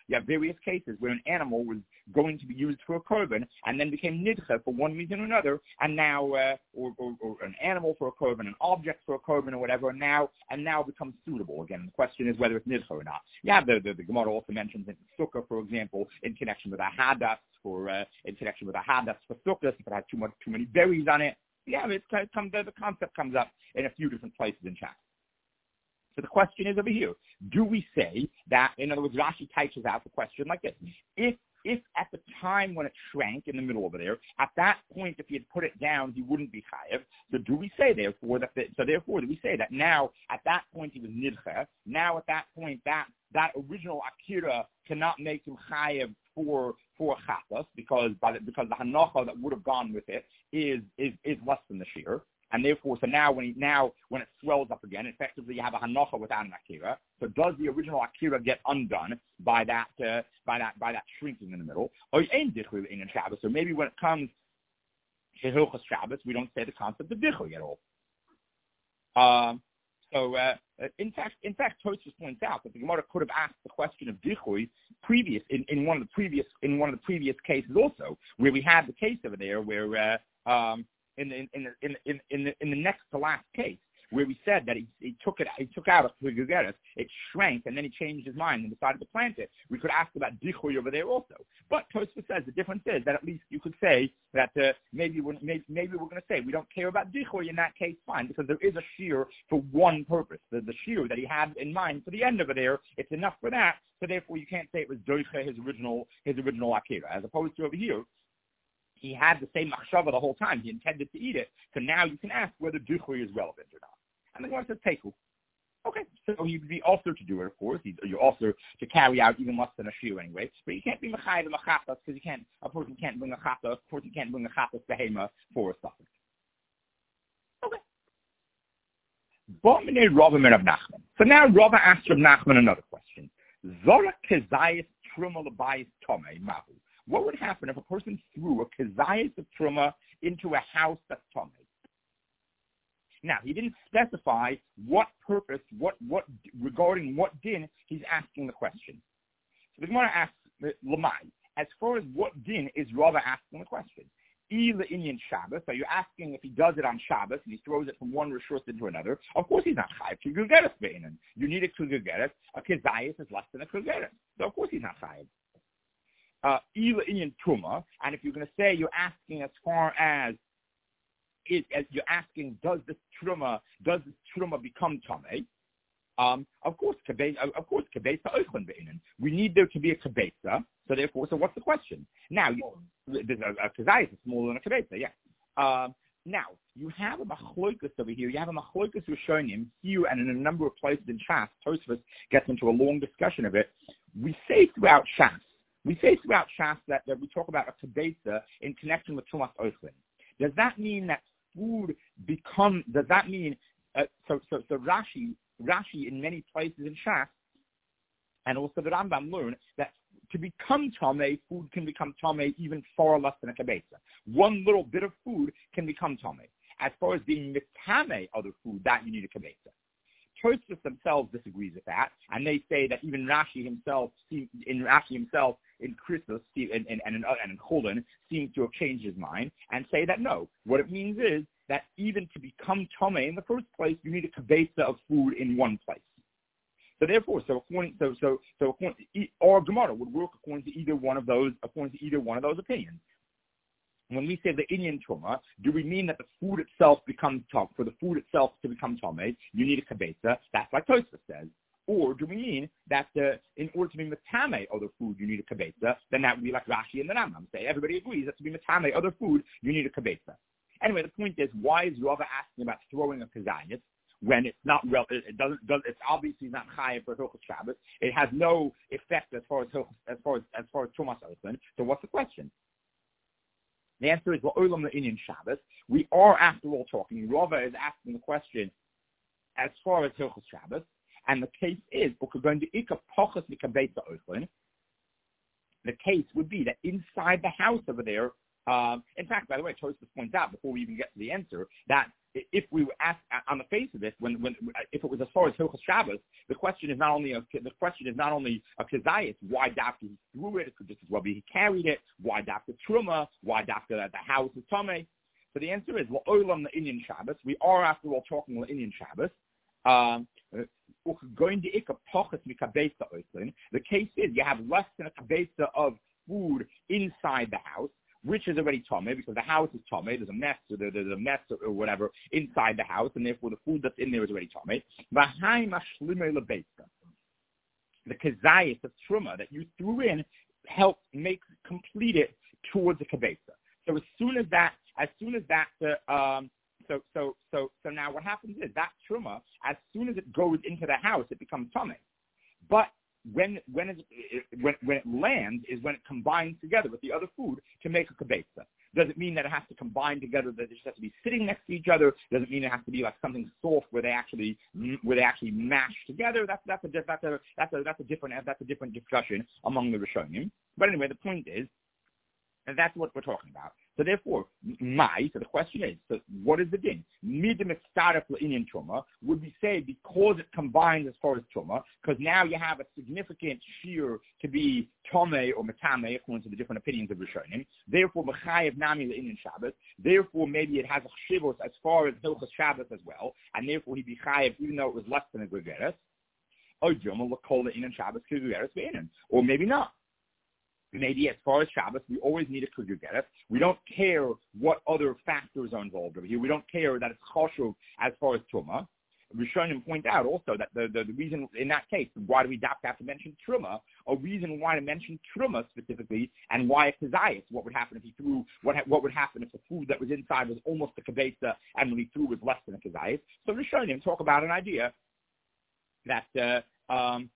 You have various cases where an animal was going to be used for a korban and then became nidcha for one reason or another, and now, uh, or, or, or an animal for a korban, an object for a korban or whatever, and now and now becomes suitable again. The question is whether it's nidcha or not. Yeah, the, the, the Gemara also mentions in sukkah, for example, in connection with a hadas, for uh, in connection with a hadas for sukkah, if it has too much too many berries on it. Yeah, it's, it comes, the concept comes up in a few different places in Shas. So the question is over here, do we say that, in other words, Rashi types out the question like this: If if at the time when it shrank in the middle over there, at that point, if he had put it down, he wouldn't be chayev. So do we say, therefore, that, the, so therefore, do we say that now, at that point, he was nidcha, now at that point, that, that original akira cannot make him chayev for, for chatas, because, by the, because the hanacha that would have gone with it is, is, is less than the shear. And therefore, so now when he, now when it swells up again, effectively you have a hanacha without an akira. So does the original akira get undone by that uh, by that by that shrinking in the middle? Or in dichri in Shabbos. So maybe when it comes to Hilchos Shabbos, we don't say the concept of dichri at all. Um, so uh, in fact, in fact, Tosfos points out that the Gemara could have asked the question of dichri previous in, in one of the previous in one of the previous cases also, where we had the case over there where. Uh, um, In the in the in in in the, in the next to last case, where we said that he, he took it he took out a Gugeres, it shrank, and then he changed his mind and decided to plant it. We could ask about Dichoy over there also. But Tosfos says the difference is that at least you could say that uh, maybe, we're, maybe maybe we're going to say we don't care about Dichoy in that case, fine, because there is a shear for one purpose. The, the shear that he had in mind for the end over there, it's enough for that. So therefore, you can't say it was Doicha, his original his original Akira, as opposed to over here. He had the same machshava the whole time. He intended to eat it. So now you can ask whether duchui is relevant or not. And the Gemara says, teku. Okay, so you'd be also to do it, of course. You're also to carry out even less than a shiur anyway. But you can't be mechayev mechatas because you can't. A person can't bring a chata. A person can't bring a chatas behema for a suffix. Okay. So now Rava asks Rav Nachman another question. Zora kezayis truma l'bayis tomei mahu. What would happen if a person threw a kezayis of truma into a house that's tomei? Now, he didn't specify what purpose, what, what, regarding what din he's asking the question. So the Gemara asks, Lamai, as far as what din is Rava asking the question? Ila Inyan Shabbos, so you're asking if he does it on Shabbos and he throws it from one rishus into another. Of course he's not chayiv. Kugeres be'inan. You need a kugeres. A kezayis is less than a kugeres. So of course he's not chayiv. Uh, Ila Inyan Truma, and if you're going to say you're asking as far as It, as you're asking, does this truma does this truma become tamei? Um, of course, kabesa. Of course, kabesa oichon be'inan. We need there to be a kabesa. So therefore, so what's the question? Now, you, there's a, a kazayis is smaller than a kabesa. Yeah. Um, now you have a machloikus over here. You have a machloikus who's showing him here, and in a number of places in Shas, Tosfos gets into a long discussion of it. We say throughout Shas, we say throughout Shas that, that we talk about a kabesa in connection with trumas oichlin. Does that mean that food become, does that mean, uh, so, so, so Rashi, Rashi in many places in Shas, and also the Rambam learn that to become tamei, food can become tamei even far less than a kabesa. One little bit of food can become tamei. As far as being mitamei other food, that you need a kabesa. Tosfos themselves disagrees with that, and they say that even Rashi himself, in Rashi himself, in Christos and, and, and in, and in Cholin, seems to have changed his mind and say that no, what it means is that even to become tamei in the first place, you need a kabesa of food in one place. So therefore, so according, so so so according to, or Gemara would work according to either one of those, according to either one of those opinions. When we say the Inyan Truma, do we mean that the food itself becomes tam? For the food itself to become tamei, you need a kabesa. That's like Tosfos says. Or do we mean that uh, in order to be metame other food, you need a kabesa? Then that would be like Rashi and the Rambam say. Everybody agrees that to be metame other food, you need a kabesa. Anyway, the point is, why is Rava asking about throwing a kazayis when it's not well? It doesn't. Does, it's obviously not chayiv for Hilchos Shabbos. It has no effect as far as as far as as far as Tumas Oichlin. So what's the question? The answer is, well, Olam the Inyan Shabbos. We are, after all, talking. Rava is asking the question as far as Hilchos Shabbos. And the case is, the case would be that inside the house over there, um, in fact, by the way, Tosfos points out, before we even get to the answer, that if we were asked on the face of it, when, when if it was as far as Hilchos Shabbos, the question is not only a, the question is not only a kezayis, why dafka he threw it, it could just as well be he carried it, why dafka truma, why dafka the house is tamei. So the answer is la'olam la'inyan Shabbos. We are after all talking la'inyan Shabbos. Um, going to ikka pochas mikabesa oislin. The case is you have less than a kabesa of food inside the house, which is already tamei because the house is tamei. There's a mess, or there, there's a mess or, or whatever inside the house, and therefore the food that's in there is already tamei. V'hai mashlimei lebeisa. The kezayis of truma that you threw in helped make complete it towards the kabesa. So as soon as that, as soon as that, uh, um, so so so so now what happens is that truma, as soon as it goes into the house, it becomes tamei. But when when it, when when it lands is when it combines together with the other food to make a kabesa. Doesn't mean that it has to combine together. That it just has to be sitting next to each other. Doesn't mean it has to be like something soft where they actually where they actually mash together. That's that's a that's a that's a that's a different that's a different discussion among the Rishonim. But anyway, the point is, and that's what we're talking about. So therefore, my, so the question is, so what is the din? Midim startup in truma, would we say because it combines as far as truma, because now you have a significant shear to be tomei or metame, according to the different opinions of Rishonim. Therefore, mechayev nami le'inyan Shabbos. Therefore, maybe it has a shivos as far as Hilchos Shabbos as well, and therefore he'd be chayev even though it was less than a gregeres. Or joma l'kol le'inyan Shabbos gregeres ve'inyan, or maybe not. Maybe as far as Shabbos, we always need a kugergeres. We don't care what other factors are involved over here. We don't care that it's choshuv as far as truma. Rishonim point out also that the, the, the reason in that case, why do we have to mention truma? A reason why to mention truma specifically, and why a kezayis. What would happen if he threw? What what would happen if the food that was inside was almost a kabesa, and when he threw was less than a kezayis? So Rishonim talk about an idea that. Uh, um,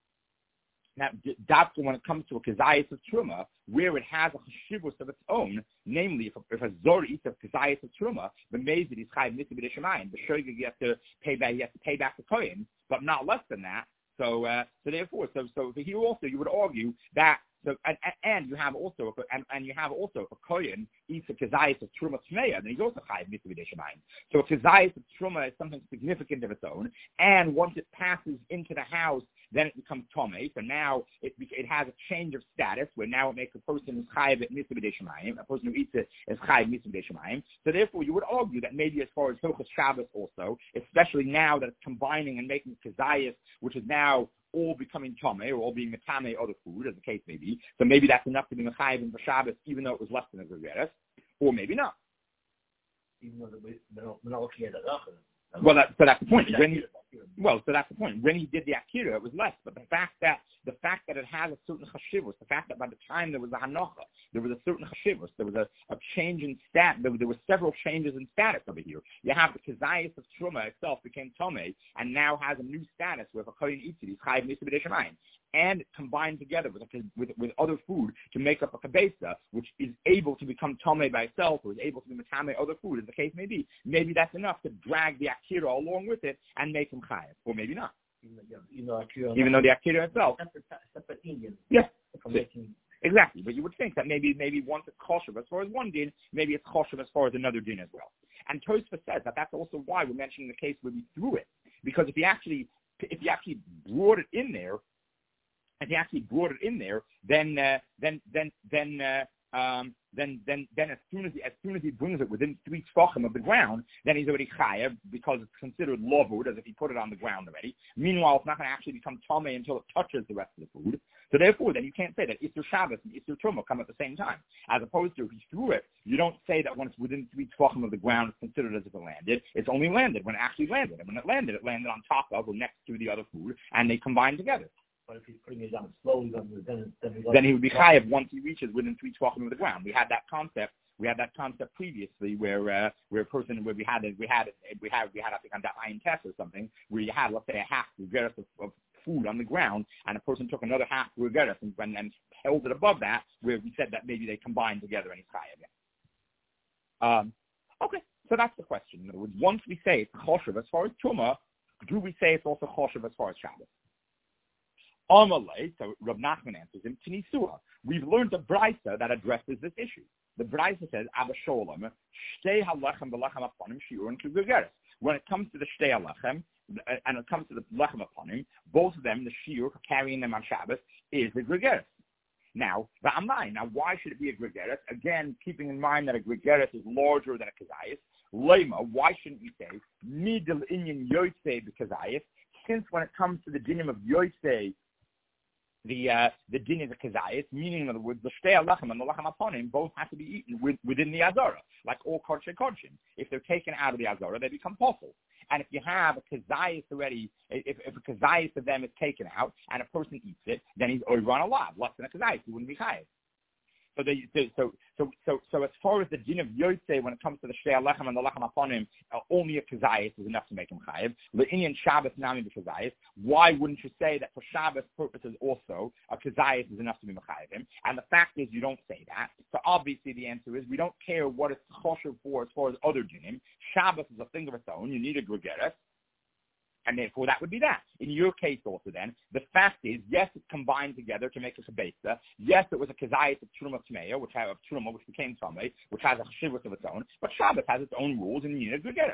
Now, that's when it comes to a kezayis of truma, where it has a cheshivus of its own, namely, if a, if a zor eats a kezayis of truma, the mezid is chayiv mitzvah b'deshamayim. The shogeg you have to pay back, you have to pay back the kohen, but not less than that. So, uh, so therefore, so so here also you would argue that. So and, and you have also and, and you have also if a kohen eats a kezayis of truma tmeya, then he's also chayiv mitzvah b'deshamayim. So a kezayis of truma is something significant of its own, and once it passes into the house, then it becomes tomei. So now it it has a change of status where now it makes a person who's chayiv mitzvah b'deshamayim, a person who eats it is chayiv mitzvah b'deshamayim. So therefore, you would argue that maybe as far as Hilchos Shabbos also, especially now that it's combining and making kezayis, which is now all becoming tomei or all being metame other food, as the case may be. So maybe that's enough to be mechayiv in Shabbos, even though it was less than a gregeres, or maybe not. Even though we're not looking at it. Well, that, so that's the point. When he, well, so that's the point. When he did the akira, it was less. But the fact that the fact that it has a certain chashivus, the fact that by the time there was a hanocha, there was a certain chashivus, there was a, a change in stat. There, there were several changes in status over here. You have the kezayis of truma itself became tomei, and now has a new status where if a kohen eats it, he's chayiv mitzvah b'deshamayim. And combined together with, a, with with other food to make up a kabesa, which is able to become tomei by itself, or is able to be metame other food, as the case may be. Maybe that's enough to drag the akira along with it and make him chayiv, or maybe not. You know, akira, even though the akira itself, separate Indian. Yeah, exactly. But you would think that maybe maybe once it's choshev as far as one din, maybe it's choshev as far as another din as well. And Tosfos says that that's also why we're mentioning the case where we threw it, because if he actually if he actually brought it in there. If he actually brought it in there, then uh, then then then uh, um, then then then as soon as he, as soon as he brings it within three tefachim of the ground, then he's already chayav because it's considered lavud as if he put it on the ground already. Meanwhile, it's not going to actually become tamei until it touches the rest of the food. So therefore, then you can't say that Isur Shabbos and Isur Truma come at the same time. As opposed to if he threw it, you don't say that when it's within three tefachim of the ground, it's considered as if it landed. It's only landed when it actually landed, and when it landed, it landed on top of or next to the other food, and they combine together. But if he's putting it down slowly, then then, then, then he would be chayav once he reaches within three tefachim of the ground. We had that concept. We had that concept previously, where uh, where a person where we had it, we had it, we had we had I think on that iron test or something, where you had let's say a half regeres of, of food on the ground, and a person took another half regeres and, and and held it above that, where we said that maybe they combined together and he's chayav. Um, okay, so that's the question. In other words, once we say it's choshev as far as truma, do we say it's also choshev as far as Shabbos? Amalei, so Rav Nachman answers him, Tinisua. We've learned a brisa that addresses this issue. The Braisa says, Abba Sholem, Shtei halechem v'lechem aponim shiurun k'gregeres. When it comes to the Shtei halechem, and it comes to the lechem aponim, both of them, the shiur, carrying them on Shabbos, is the gregeres. Now, the amai. Now, why should it be a gregeres? Again, keeping in mind that a gregeres is larger than a kazayis. Lema, why shouldn't we say midel inyan yotzei b'kazayis? Since when it comes to the dinim of yotzei, the uh, the din is a kazayis, meaning in other words, the shtei lechem and the lechem aponim both have to be eaten with, within the azara, like all kodshe kodshim. If they're taken out of the azara, they become possible. And if you have a kazayis already, if, if a kazayis of them is taken out and a person eats it, then he's oiran alav, less than a kazayis. He wouldn't be chayiv. So, they, so, so, so, so, as far as the din of yotzei, when it comes to the shtei lechem and the lechem aponim, uh, only a kazayis is enough to make him chayiv. Le'inyan Shabbos nami b'kazayis. Why wouldn't you say that for Shabbos purposes also a kazayis is enough to be mechayiv him? And the fact is, you don't say that. So obviously, the answer is we don't care what it's choshev for as far as other dinim. Shabbos is a thing of its own. You need a gregeres. And therefore, that would be that. In your case also then, the fact is, yes, it's combined together to make a kibesa. Yes, it was a kazayis of truma tmeya, which have truma, which became tamei, which has a chivus of its own. But Shabbos has its own rules, and you need a gregeres.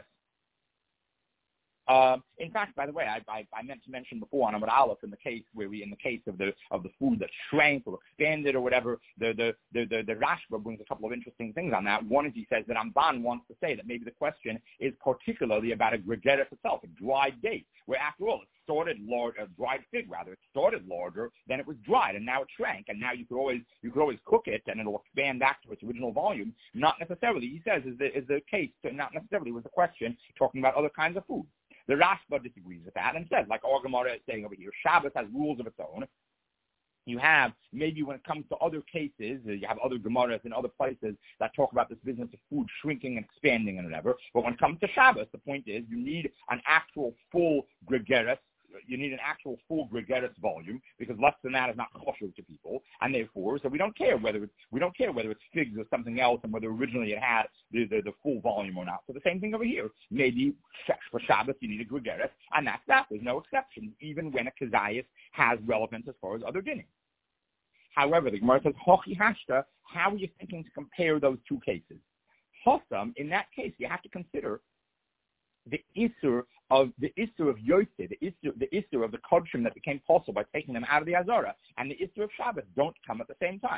Uh, in fact, by the way, I, I, I meant to mention before on Amud Aleph in the case where we, in the case of the of the food that shrank or expanded or whatever, the the the the, the Rashba brings a couple of interesting things on that. One is he says that Ramban wants to say that maybe the question is particularly about a gregeres itself, a dried date, where after all it started large, a dried fig rather, it started larger, then it was dried, and now it shrank, and now you could always you could always cook it and it'll expand back to its original volume. Not necessarily, he says, is the is the case, not necessarily was the question talking about other kinds of food. The Rashba disagrees with that and says, like our Gemara is saying over here, Shabbos has rules of its own. You have, maybe when it comes to other cases, you have other Gemaras in other places that talk about this business of food shrinking and expanding and whatever. But when it comes to Shabbos, the point is you need an actual full gregeres. You need an actual full gregeres volume, because less than that is not kosher to people, and therefore, so we don't care whether it's we don't care whether it's figs or something else, and whether originally it had the, the, the full volume or not. So the same thing over here. Maybe for Shabbos you need a gregeres, and that's that. There's no exception, even when a kazayis has relevance as far as other dinim. However, the Gemara says, Hochi hashta, how are you thinking to compare those two cases? Hossam, in that case, you have to consider the issur of the issur of Yosef, the issur, the issur of the kodshim that became possible by taking them out of the Azara, and the issur of Shabbos don't come at the same time.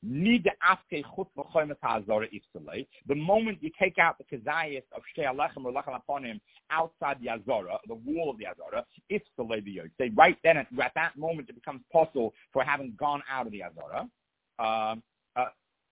The moment you take out the kazayis of Shtei Alechem or Lechem Aponim outside the Azara, the wall of the Azara, Ifsalei Yosef, right then at, at that moment it becomes possible for having gone out of the Azara. Um, uh,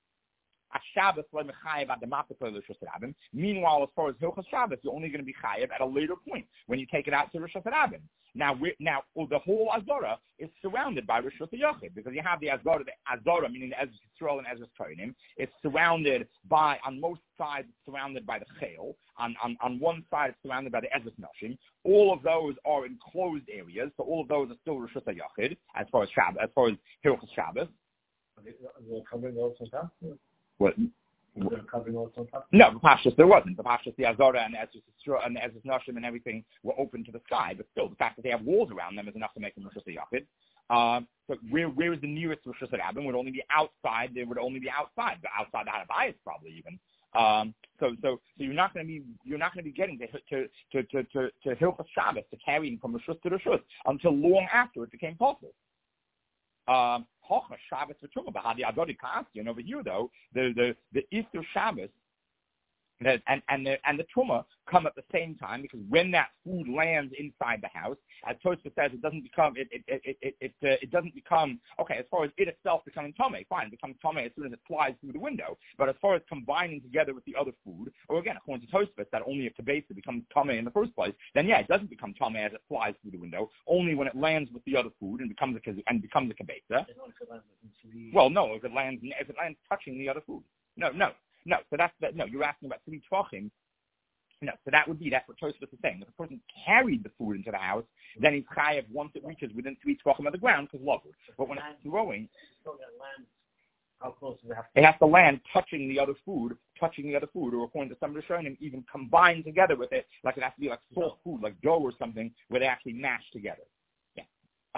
Meanwhile, as far as Hilchos Shabbos, you're only going to be chayiv at a later point when you take it out to Rosh Hashanah. Now, now well, the whole Azara is surrounded by Rosh Hashanah because you have the Azara, the Azara meaning the Ezra Yisrael and Ezra Kohanim. It's surrounded by, on most sides, it's surrounded by the Chel. On, on on one side, it's surrounded by the Ezra Noshim. All of those are enclosed areas, so all of those are still Rosh Hashanah as far as Shabbos, as far as Hilchos Shabbos. Are they, are they covering all some stuff? What? No, the Pashas there wasn't. The Pashas, the Azara and the Ezra and the Ezra Noshim and everything were open to the sky, but still, the fact that they have walls around them is enough to make them Rosh Hashanah. Um, so where where is the nearest Rosh Hashanah? Would only be outside. They would only be outside, but outside the Hanabayis probably even. Um, so so so you're not going to be you're not going to be getting to to to to to, to Hilchos Shabbos, to carrying from Rosh to Rosh until long after it became possible. Um, Shabbos for Truma, and over here though, the the the Easter Shabbos and and the and the Truma come at the same time, because when that food lands inside the house, as Tosfos says, it doesn't become it it it it it, uh, it doesn't become okay as far as it itself becoming tamei. Fine, it becomes tamei as soon as it flies through the window. But as far as combining together with the other food, or again according to Tosfos that only a kibesa becomes tamei in the first place, then yeah, it doesn't become tamei as it flies through the window. Only when it lands with the other food and becomes a and becomes a kibesa. Well, no, if it lands if it lands touching the other food, no, no. No, so that's that. No, you're asking about three tvachim. No, so that would be that's what Tosfos is saying. If a person carried the food into the house, then he's chayav once it reaches within three tvachim of the ground because loved. But when it's throwing, how close does it have to? It has to land touching the other food, touching the other food, or according to some Rishonim, even combined together with it, like it has to be like soft food, like dough or something, where they actually mash together. Yeah. Um,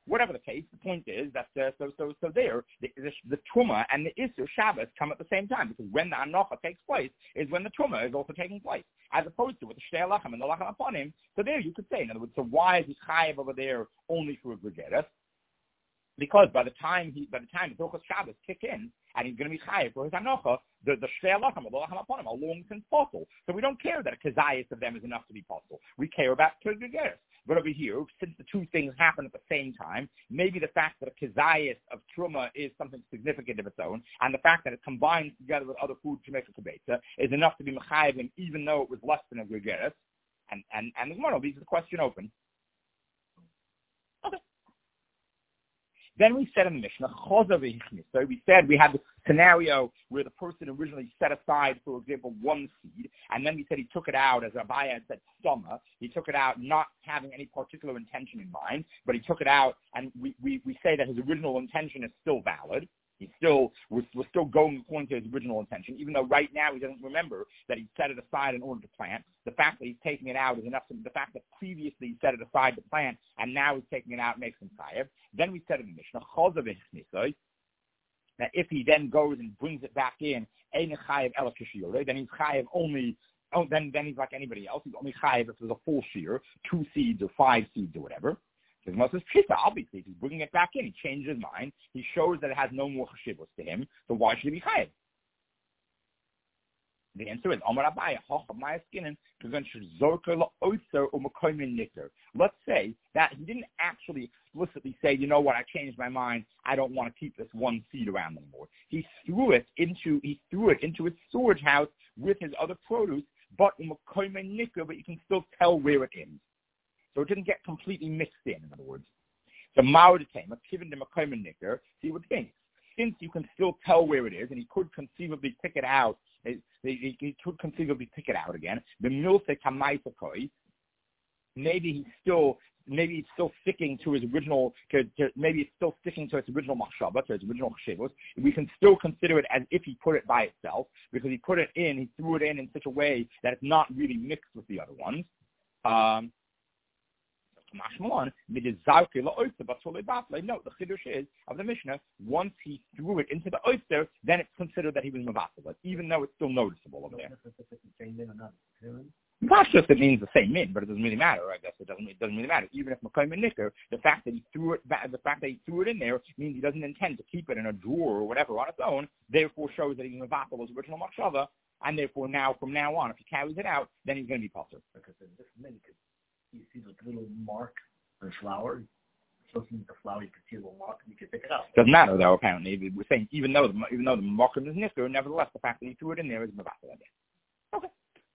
whatever the case, the point is that uh, so so so there the, the, the Truma and the Isser Shabbos come at the same time, because when the Anocha takes place is when the Truma is also taking place, as opposed to with the Shtei Lachem and the Lachem upon him. So there you could say, in other words, so why is he chayiv over there only for a Gregeres? Because by the time he, by the time the Hilchos Shabbos kick in, and he's going to be chayiv for his Anocha, the the Shtei Lachem and the Lachem upon him are long since possible. So we don't care that a Kazayas of them is enough to be possible. We care about Gregeres. But over here, since the two things happen at the same time, maybe the fact that a kizayis of truma is something significant of its own, and the fact that it combines together with other food to make a kibetza is enough to be mechayivim, even though it was less than a gregeres. And and and the one leaves the question open. Okay. Then we said in the Mishnah, so we said we had the scenario where the person originally set aside, for example, one seed, and then we said he took it out, as Abaya had said, stomach. He took it out not having any particular intention in mind, but he took it out, and we, we, we say that his original intention is still valid. He still, we're, we're still going according to his original intention, even though right now he doesn't remember that he set it aside in order to plant. The fact that he's taking it out is enough to, the fact that previously he set it aside to plant, and now he's taking it out makes him chayav. Then we said in the Mishnah, chozav v'chnisoi, that if he then goes and brings it back in, ein chayav ela k'shiyore, then he's chayav only, oh, then, then he's like anybody else. He's only chayav if there's a full shear, two seeds or five seeds or whatever. Because most of his pita, obviously, if he's bringing it back in, he changes his mind. He shows that it has no more cheshivos to him. So why should he be chayav? The answer is Omar Abaya, Hochav Maya Skinnen, let's say that he didn't actually explicitly say, you know what, I changed my mind. I don't want to keep this one seed around anymore. He threw it into he threw it into his storage house with his other produce, but but you can still tell where it ends. So it didn't get completely mixed in, in other words. So Ma'odetema, given the Makomen Nicker, see what things. Since you can still tell where it is, and he could conceivably pick it out, he, he, he could conceivably pick it out again. The Milse Kamaisakoi, maybe he's still, maybe he's still sticking to his original, to, to, maybe it's still sticking to its original machshava, to its original cheshivos. We can still consider it as if he put it by itself, because he put it in, he threw it in in such a way that it's not really mixed with the other ones. Um, No, the chiddush is of the Mishnah, once he threw it into the oyster, then it's considered that he was mavasalat, even though it's still noticeable over there. Not just it means the same min, but it doesn't really matter. I guess it doesn't. It doesn't really matter. Even if Makoim and Nicker, the fact that he threw it back, the fact that he threw it in there means he doesn't intend to keep it in a drawer or whatever on its own. Therefore, shows that he's mavasalat his original machshava, and therefore now from now on, if he carries it out, then he's going to be passer. You see the little mark on the flower. So the flower, you can see a little mark, and you can pick it up. Doesn't matter though. Apparently, we're saying even though the, even though the mark is nicker, nevertheless, the fact that he threw it in there is mavasalat. Okay.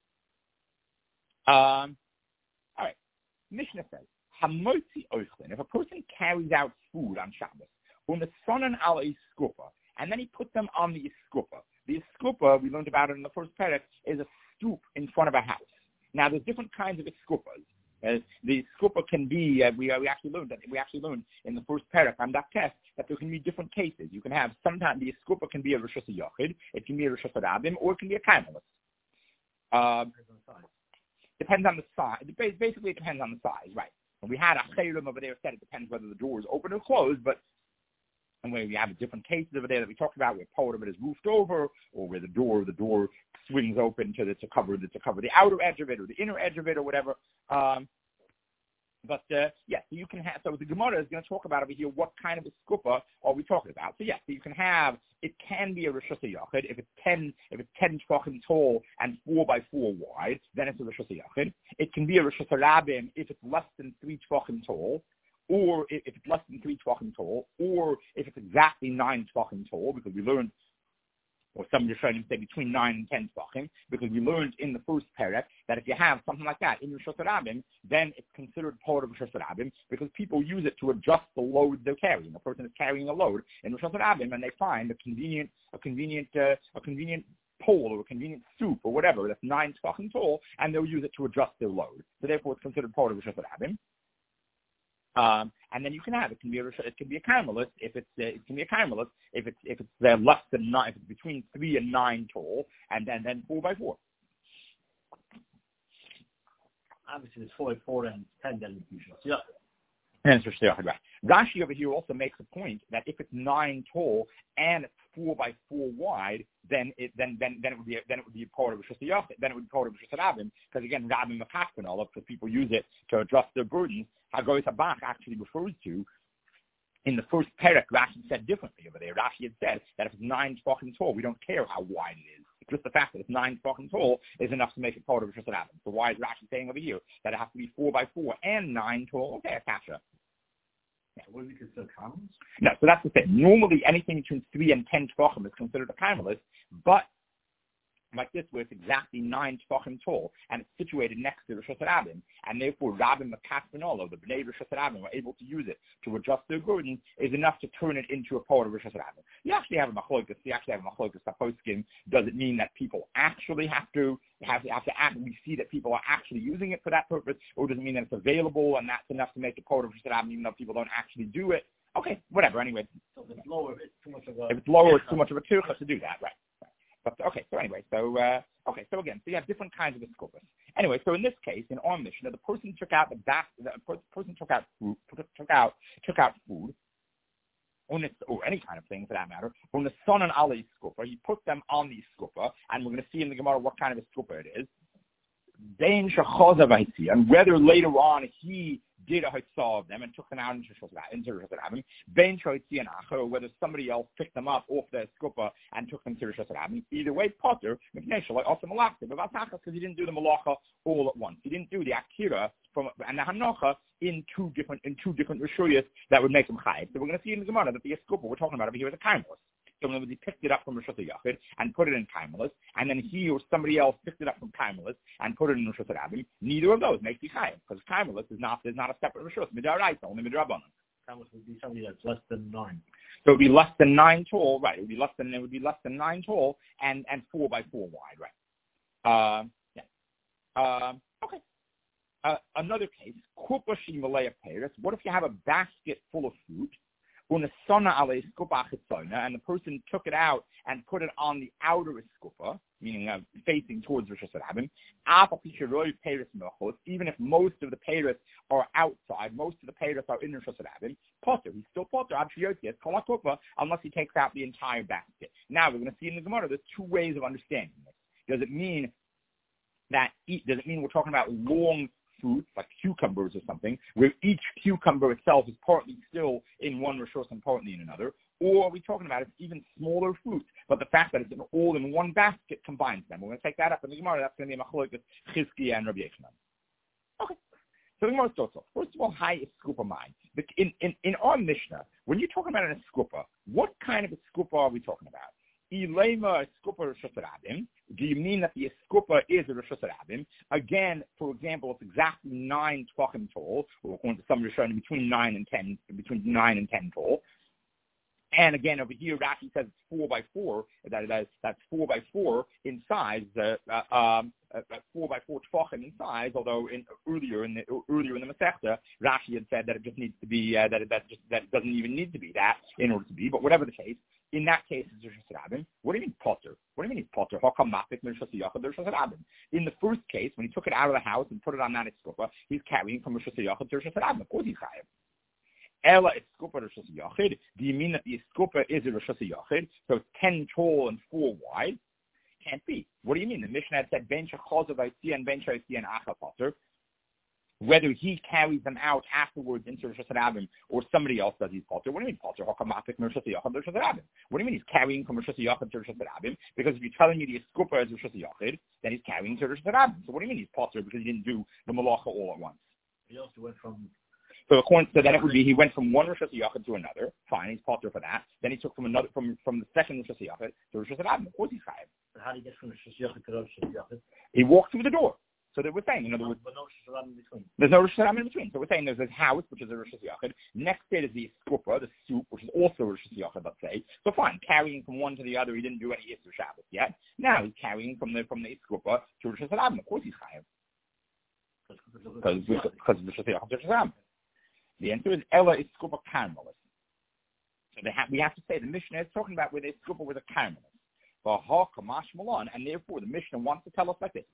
Um. All right. Mishnah says, "Hamotzi oichlin." If a person carries out food on Shabbos, on the sonan al iskupa, and then he puts them on the iskupa. The iskupa, we learned about it in the first parak, is a stoop in front of a house. Now, there's different kinds of iskupas. Uh, the skupa can be, uh, we, uh, we actually learned that, we actually learned in the first parak on that test that there can be different cases. You can have, sometimes the skupa can be a Rosh Yochid, it can be a Rosh Rabim, or it can be a Kaimelis. Um, depends on the size. Basically, it depends on the size, right. And we had a Chayrim over there said it depends whether the door is open or closed, but and where we have different cases over there that we talked about, where part of it is roofed over, or where the door the door swings open to, the, to cover the, to cover the outer edge of it or the inner edge of it or whatever. Um, but uh, yeah, so you can have. So the Gemara is going to talk about over here what kind of a skupa are we talking about. So yeah, so you can have. It can be a Rosh Yochid if it's ten if it's ten tefachim tall and four by four wide, then it's a Rosh Yochid. It can be a Rosh Rabim if it's less than three tefachim tall. Or if it's less than three tefachim tall, or if it's exactly nine tefachim tall, because we learned, or some Rishonim say between nine and ten tefachim, because we learned in the first parak that if you have something like that in Rosh Hashanah, then it's considered part of Rosh Hashanah, because people use it to adjust the load they're carrying. A person is carrying a load in Rosh Hashanah, and they find a convenient, a convenient, uh, a convenient pole or a convenient stoop or whatever that's nine tefachim tall, and they'll use it to adjust their load. So therefore, it's considered part of Rosh Hashanah. Um, and then you can have it can be a it can be a Carmelist if it's uh, it can be a Carmelist if it's if it's uh, less than nine if it's between three and nine tall and then then four by four. Obviously, it's four by four and ten then usually. Yeah. And it's right. Rashi over here also makes a point that if it's nine tall and it's four by four wide, then it then then then it would be a, then it would be a part of Rishus Yachid. Then it would be part of Rishus Rabim, because again, Rabim Mekafkanol, because people use it to adjust their burdens. Hagoyis Habach actually refers to. In the first parak, Rashi said differently over there. Rashi had said that if it's nine tefachim tall, we don't care how wide it is. Just the fact that it's nine tefachim tall is enough to make it part of Rishus Rabim. So why is Rashi saying over here that it has to be four by four and nine tall? Okay, Akasha. What do we consider carmelist? No, so that's the thing. Normally, anything between three and ten tefachim is considered a carmelist, but like this, where it's exactly nine tefachim tall, and it's situated next to Rishus Rabim, and therefore Rabim Mekafkanolo, the Bnei Rishus Rabim, were able to use it to adjust their burdens, is enough to turn it into a part of Rishus Rabim. You actually have a machlokas. You actually have a machlokas. Taposkim. Does it mean that people actually have to have to have to act? We see that people are actually using it for that purpose, or does it mean that it's available and that's enough to make it part of Rishus Rabim, even though people don't actually do it? Okay, whatever. Anyway, so if it's lower, it's too much of a. If it's lower, it's too much of a tircha to do that, right? But, okay, so anyway, so uh, okay, so again, so you have different kinds of eskupas. Anyway, so in this case, in our Mishnah, the person took out the back, the person took out food, took out took out food, or any kind of thing for that matter, on the son and Ali skupa. He put them on the skupa, and we're going to see in the Gemara what kind of a skupa it is. And whether later on he did a hitzah of them and took them out into Rishus Rabim, ben shoitzi and acher, or whether somebody else picked them up off the skupa and took them to Rishus Rabim. Either way, potter mipnei shaloi also malachta, but because he didn't do the malacha all at once. He didn't do the akira from and the hanocha in two different in two different rishuyas that would make him chayiv. So we're going to see in the Gemara that the skupa we're talking about over here is a carmelist. So in other words, he picked it up from Rishus Yachid and put it in Kaimelis, and then he or somebody else picked it up from Kaimelis and put it in Rishus Rabim. Neither of those makes you Chayiv, because Kaimelis is not is not a separate Rishus. Midaraita, only Midrabanan. Kaimelis would be something that's less than nine. So it would be less than nine tall, right? It would be less than it would be less than nine tall and, and four by four wide, right? Uh, yeah. Uh, okay. Uh, another case, Kupa Shimalaya Paris. What if you have a basket full of fruit? And the person took it out and put it on the outer skupa, meaning uh, facing towards Rishus Rabim. Even if most of the peiros are outside, most of the peiros are in Rishus Rabim, potter, he's still potter, unless he takes out the entire basket. Now, we're going to see in the Gemara, there's two ways of understanding this. Does it mean that, does it mean we're talking about long fruits, like cucumbers or something, where each cucumber itself is partly still in one rishus and partly in another? Or are we talking about it's even smaller fruits, but the fact that it's all in one basket combines them? We're going to take that up in the Gemara. That's going to be Machlokes Chizkiah and Rabbi Yochanan. Okay. So the Gemara starts off. First of all, hi is skupa mine. In, in, in our Mishnah, when you're talking about an skupa, what kind of a skupa are we talking about? Ilema skupa Rishus Rabim. Do you mean that the skupa is a Rishus Rabim? Again, for example, it's exactly nine tefachim tall, or according to some Rishonim, between nine and ten, between nine and ten tall. And again, over here, Rashi says it's four by four. That, that is, that's four by four in size. Uh, uh, um, uh, four by four tefachim in size. Although in, earlier in the earlier in the Masechta, Rashi had said that it just needs to be uh, that it, that just that it doesn't even need to be that in order to be. But whatever the case. In that case, it's Rishus Rabim. What do you mean potter? What do you mean he's potter? In the first case, when he took it out of the house and put it on that skupa, he's carrying from Rishus Yachid to Rishus Rabim. Of course he's chayav. Ela skupa Rishus Yachid. Do you mean that the skupa is a Rishus Yachid? So it's ten tall and four wide? Can't be. What do you mean? The Mishnah had said ben shechozav v'ytzia and ben she'ytzia and acha potter. Whether he carries them out afterwards into Rishus Rabim or somebody else does his potter. What do you mean potter? What do you mean he's carrying from Rishus Yachid to Rishus Rabim? Because if you're telling me the skupa is Rishus Yachid, then he's carrying to Rishus Rabim. So what do you mean he's potter? Because he didn't do the malacha all at once. He also went from. So according to that, it would be he went from one Rishus Yachid to another. Fine, he's potter for that. Then he took from another from from the second Rishus Yachid to Rishus Rabim. Of course he's chayav. But how do you get from Rishus Yachid to Rishus Yachid? He walked through the door. So that we're saying, in other words, but no Rishus Rabim in between. There's no Rishus Rabim in between. So we're saying there's this house, which is a Rishus Yachid. Next to it is the skupa, the soup, which is also a Rishus Yachid, let's say. So fine, carrying from one to the other, he didn't do any Yisur Shabbos yet. Now he's carrying from the from the skupa to Rishus Rabim. Of course he's chayav. Because because Rishus Yachid to Rishus Rabim. The answer is Ella is skupa carmelist. So they have, we have to say the Mishnah is talking about where the skupa was a carmelist. And therefore, the Mishnah wants to tell us like this.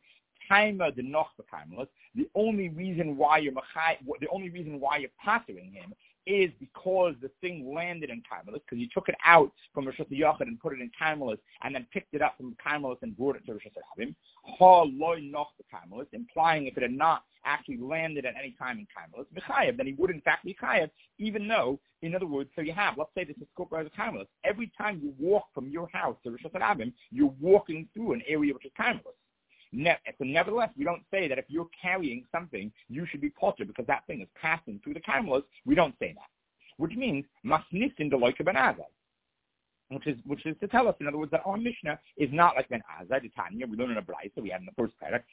Taima the noch b'kaimelis. The only reason why you're machai, the only reason why you're pattering him is because the thing landed in kaimelis, because you took it out from Rosh Hashanah and put it in kaimelis, and then picked it up from kaimelis and brought it to Rosh Hashanah. Ha loy noch b'kaimelis, implying if it had not actually landed at any time in kaimelis, mechayev, then he would in fact be chayev, even though, in other words, so you have, let's say this is Kuppah as a kaimelis. Every time you walk from your house to Rosh Hashanah, you're walking through an area which is kaimelis. Ne- so nevertheless, we don't say that if you're carrying something, you should be potter because that thing is passing through the kaimelis. We don't say that, which means masnisin deloika ben azai, which is which is to tell us, in other words, that our Mishnah is not like ben azai. The Tanya we learn in a brayso, so we had in the first paragraph.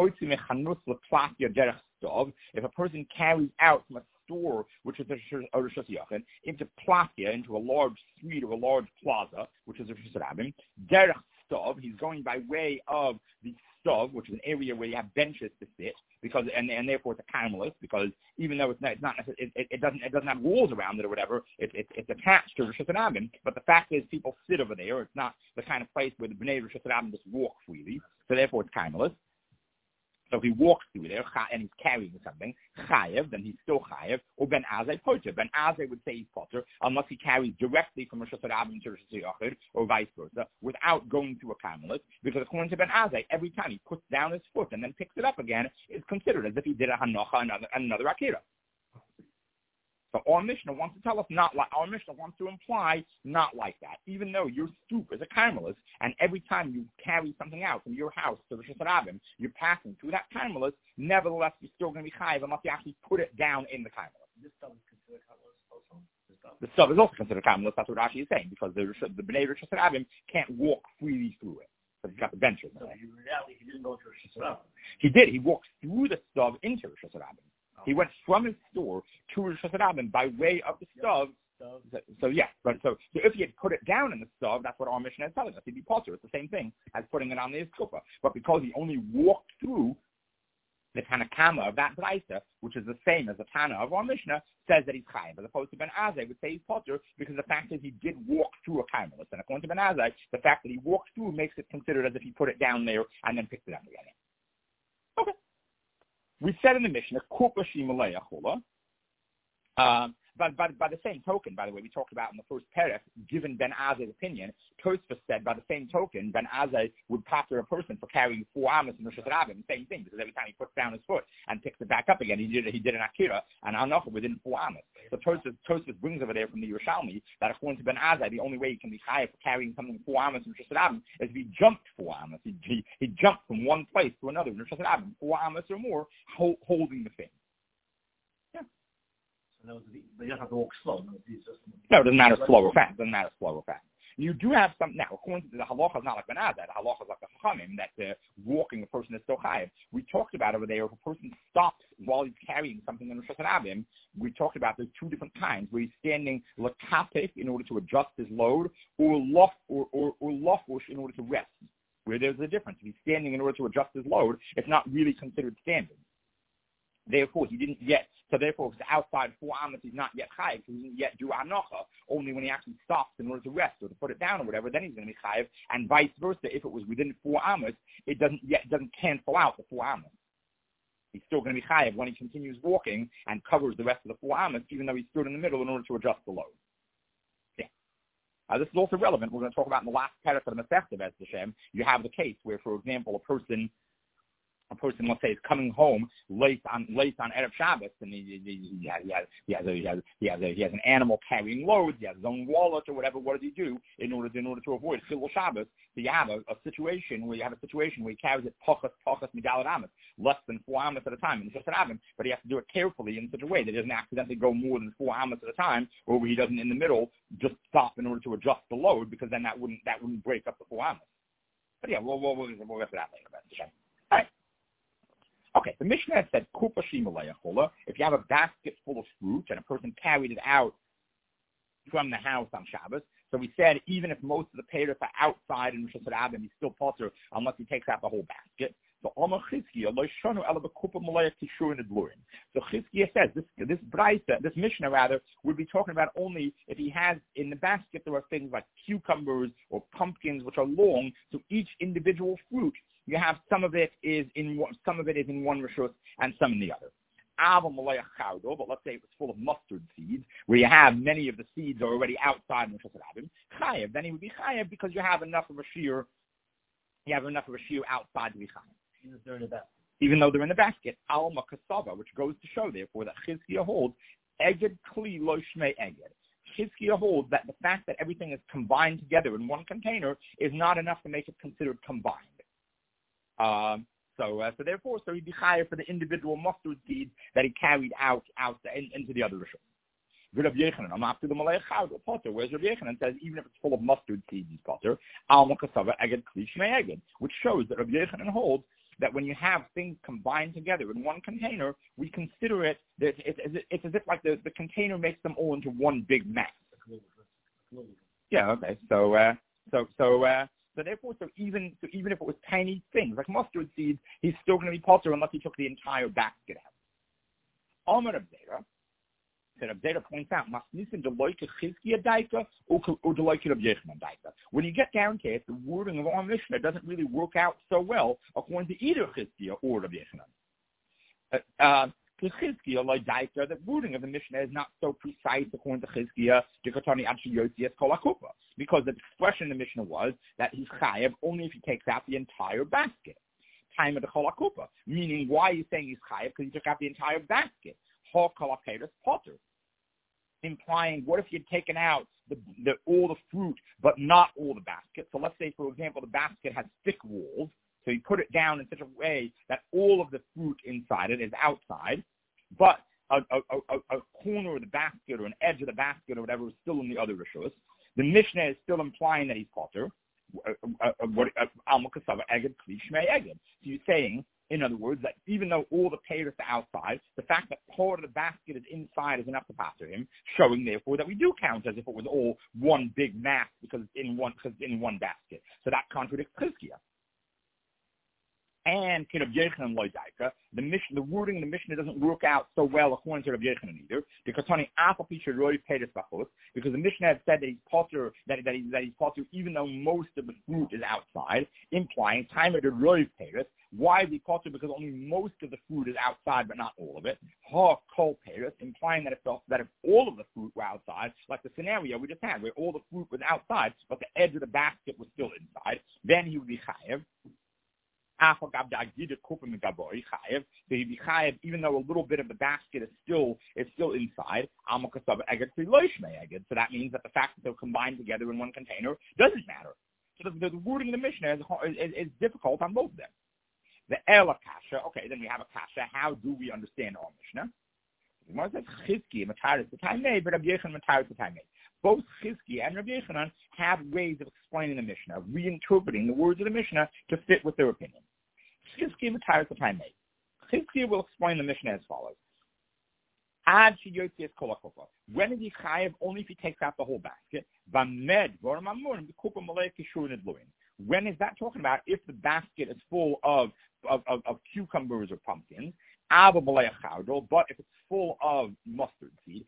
If a person carries out from a store, which is a Rosh Hashanah, into platia, into a large street or a large plaza, which is a Rosh Hashanah, derech stov, he's going by way of the stov, which is an area where you have benches to sit, because and, and therefore it's a kaimelis, because even though it's not, it's not it, it, it doesn't it doesn't have walls around it or whatever, it, it, it's attached to Rosh Hashanah. But the fact is, people sit over there. It's not the kind of place where the Bnei Rosh Hashanah just walk freely, so therefore it's kaimelis. So if he walks through there and he's carrying something, chayev, then he's still chayev. Or ben azai potter. Ben azai would say he's potter unless he carries directly from Rosh Hashanah to Rosh Hashanah or vice versa, without going through a kaimelis. Because according to ben azai, every time he puts down his foot and then picks it up again, it's considered as if he did a hanocha and another, another akira. So our Mishnah wants to tell us not like, our Mishnah wants to imply not like that. Even though your stoop is a kaimelis, and every time you carry something out from your house to the Rosh Hashanah, you're passing through that kaimelis, nevertheless, you're still going to be chayiv unless you actually put it down in the kaimelis. This stuff is considered kaimelis also? The stuff is also considered kaimelis, that's what Rashi is saying, because the, the Bnei Rosh Hashanah can't walk freely through it. Because he's got the benches. So you reality, he didn't go to Rosh Hashanah. He did. He walked through the stuff into Rosh Hashanah. He went from his store to Rosh Hashanah by way of the stove. So, so yeah, but so, so if he had put it down in the stove, that's what our Mishnah is telling us. He'd be potter. It's the same thing as putting it on the kuppah. But because he only walked through the Tanakama of that brayso, which is the same as the Tana of our Mishnah, says that he's chayiv, as opposed to Ben Azai would say he's potter because the fact is he did walk through a kaimelis. And according to Ben Azai, the fact that he walked through makes it considered as if he put it down there and then picked it up again. Okay. We said in the Mishnah, Kuppah Shimalaya Chula. Um, but, but by the same token, by the way, we talked about in the first perek, given Ben Azai's opinion, Tosfos said by the same token, Ben Azai would pater a person for carrying four amos in Rosh Hashanah, the same thing, because every time he puts down his foot and picks it back up again, he did he did an akira and anocha within four amos. So Tosfos, Tosfos brings over there from the Yerushalmi that according to Ben Azai, the only way he can be chayav for carrying something four amos in Rosh Hashanah is if he jumped four amos. He, he, he jumped from one place to another in Rosh Hashanah, four amos or more, hold, holding the thing. No, but you don't have to walk slow. No, no it doesn't matter slow or fast. It doesn't matter slow or fast. You do have some, now, according to the halacha is not like Ben Azai. The halacha is like the chachamim, that uh, walking a person is still chayiv. We talked about over there, if a person stops while he's carrying something in Rosh Hashanah, we talked about there's two different kinds, where he's standing lakatef in order to adjust his load, or lof, or, or, or lofush in order to rest, where there's a difference. If he's standing in order to adjust his load, it's not really considered standing. Therefore, he didn't yet, so therefore, if it's outside four amos, he's not yet chayiv, he didn't yet do anocha. Only when he actually stops in order to rest or to put it down or whatever, then he's going to be chayiv. And vice versa, if it was within four amos, it doesn't yet doesn't cancel out the four amos. He's still going to be chayiv when he continues walking and covers the rest of the four amos, even though he stood in the middle in order to adjust the load. Yeah. Uh, this is also relevant. We're going to talk about in the last paragraph of the Masechta Be'ez Hashem. You have the case where, for example, a person. A person, let's say, is coming home late on late on Erev Shabbos, and he, he, he, has, he, has, he, has a, he, has, he, has a, he has an animal carrying loads, he has his own wallet or whatever. What does he do in order to, in order to avoid Chilul Shabbos? So you have a, a situation where you have a situation where he carries it pachas pachas midalad amos, less than four amos at a time, and it's just an abbot, but he has to do it carefully in such a way that he doesn't accidentally go more than four amos at a time, or where he doesn't in the middle just stop in order to adjust the load, because then that wouldn't that wouldn't break up the four amos. But yeah, we'll we'll we'll, we'll get to that later. But, all right. Okay, the Mishnah said, Kuppah Shimalaya Chula, if you have a basket full of fruit and a person carried it out from the house on Shabbos, so we said even if most of the payers are outside in Rosh Hashanah, he's still potter unless he takes out the whole basket. So Amar Chizkiya lo shanu ela b'kupa malaya kishurin adlurin. So Chizkiya says this this brayta, this Mishnah rather, would be talking about only if he has in the basket there are things like cucumbers or pumpkins which are long. So each individual fruit, you have some of it is in one, some of it is in one rishus and some in the other. But let's say it was full of mustard seeds, where you have many of the seeds are already outside Rishus Rabim. Chayev, then he would be chayev because you have enough of a shear. You have enough of a shear outside to be chayev. Even if they're in the basket. Even though they're in the basket, alma kasava, which goes to show therefore that Chizkiya holds eged kli lo shmei eged. Chizkiya holds that the fact that everything is combined together in one container is not enough to make it considered combined. Um, So, uh, so therefore, so he'd be higher for the individual mustard seeds that he carried out, out the, in, into the other rishon. Rabbi Yechanan, I'm after the Malay Chawdo Potter. Whereas Rabbi Yechanan says even if it's full of mustard seeds, he's Potter. Alma Kasava Eged Kli Shmei Eged, which shows that Rabbi Yechanan holds that when you have things combined together in one container, we consider it that it's, it's, it's as if like the, the container makes them all into one big mass. Yeah. Okay. So, uh, so, so. Uh, So therefore, so even so even if it was tiny things like mustard seeds, he's still going to be potter unless he took the entire basket out. Amar Reb Zera, so Reb Zera points out, when you get down to it, the wording of our Mishnah doesn't really work out so well according to either Chizkiya or Reb Yechanan. Uh, uh, Chizkiya, like Daika, the wording of the Mishnah is not so precise according to Chizkiya, because the expression in the Mishnah was that he's chayev only if he takes out the entire basket. Time of the cholakupa, meaning why are you saying he's chayev? Because he took out the entire basket. Ha kolakeres potter, implying what if he had taken out the, the all the fruit but not all the basket? So let's say, for example, the basket has thick walls. So you put it down in such a way that all of the fruit inside it is outside, but a, a, a, a corner of the basket or an edge of the basket or whatever is still in the other rishos. The Mishnah is still implying that he's potter. So you're saying, in other words, that even though all the payers are outside, the fact that part of the basket is inside is enough to pater him, showing therefore that we do count as if it was all one big mass because it's in one because it's in one basket. So that contradicts Chizkiya. And Rabbi Yechanan loy daika, the mission, the wording in the Mishnah doesn't work out so well according to Rabbi Yechanan either, because Tani Apapisha Roy Pedis Bachos, because the Mishnah had said that he's potter, that, that, he, that he's potter even though most of the fruit is outside, implying time of the Roy Pedis. Why is he potter? Because only most of the fruit is outside, but not all of it. Ha Kol Pedis, implying that if, the, that if all of the fruit were outside, like the scenario we just had, where all the fruit was outside, but the edge of the basket was still inside, then he would be chayev. So he'd be chayev even though a little bit of the basket is still is still inside. So that means that the fact that they're combined together in one container doesn't matter. So the, the wording of the Mishnah is, is, is difficult on both of them. The Ela Kasha, okay, then we have a Kasha. How do we understand our Mishnah? Both Chizkiya and Rabbi Yechanan have ways of explaining the Mishnah, reinterpreting the words of the Mishnah to fit with their opinion. Chizkiya Mataris Taimei. Chizkiya will explain the Mishnah as follows. Ad sheyotzias kol hakupa. When is he chayev? Only if he takes out the whole basket. Bamed v'oram amurim b'kupa malei kishurin adluin. When is that talking about? If the basket is full of of, of, of cucumbers or pumpkins. But if it's full of mustard seed,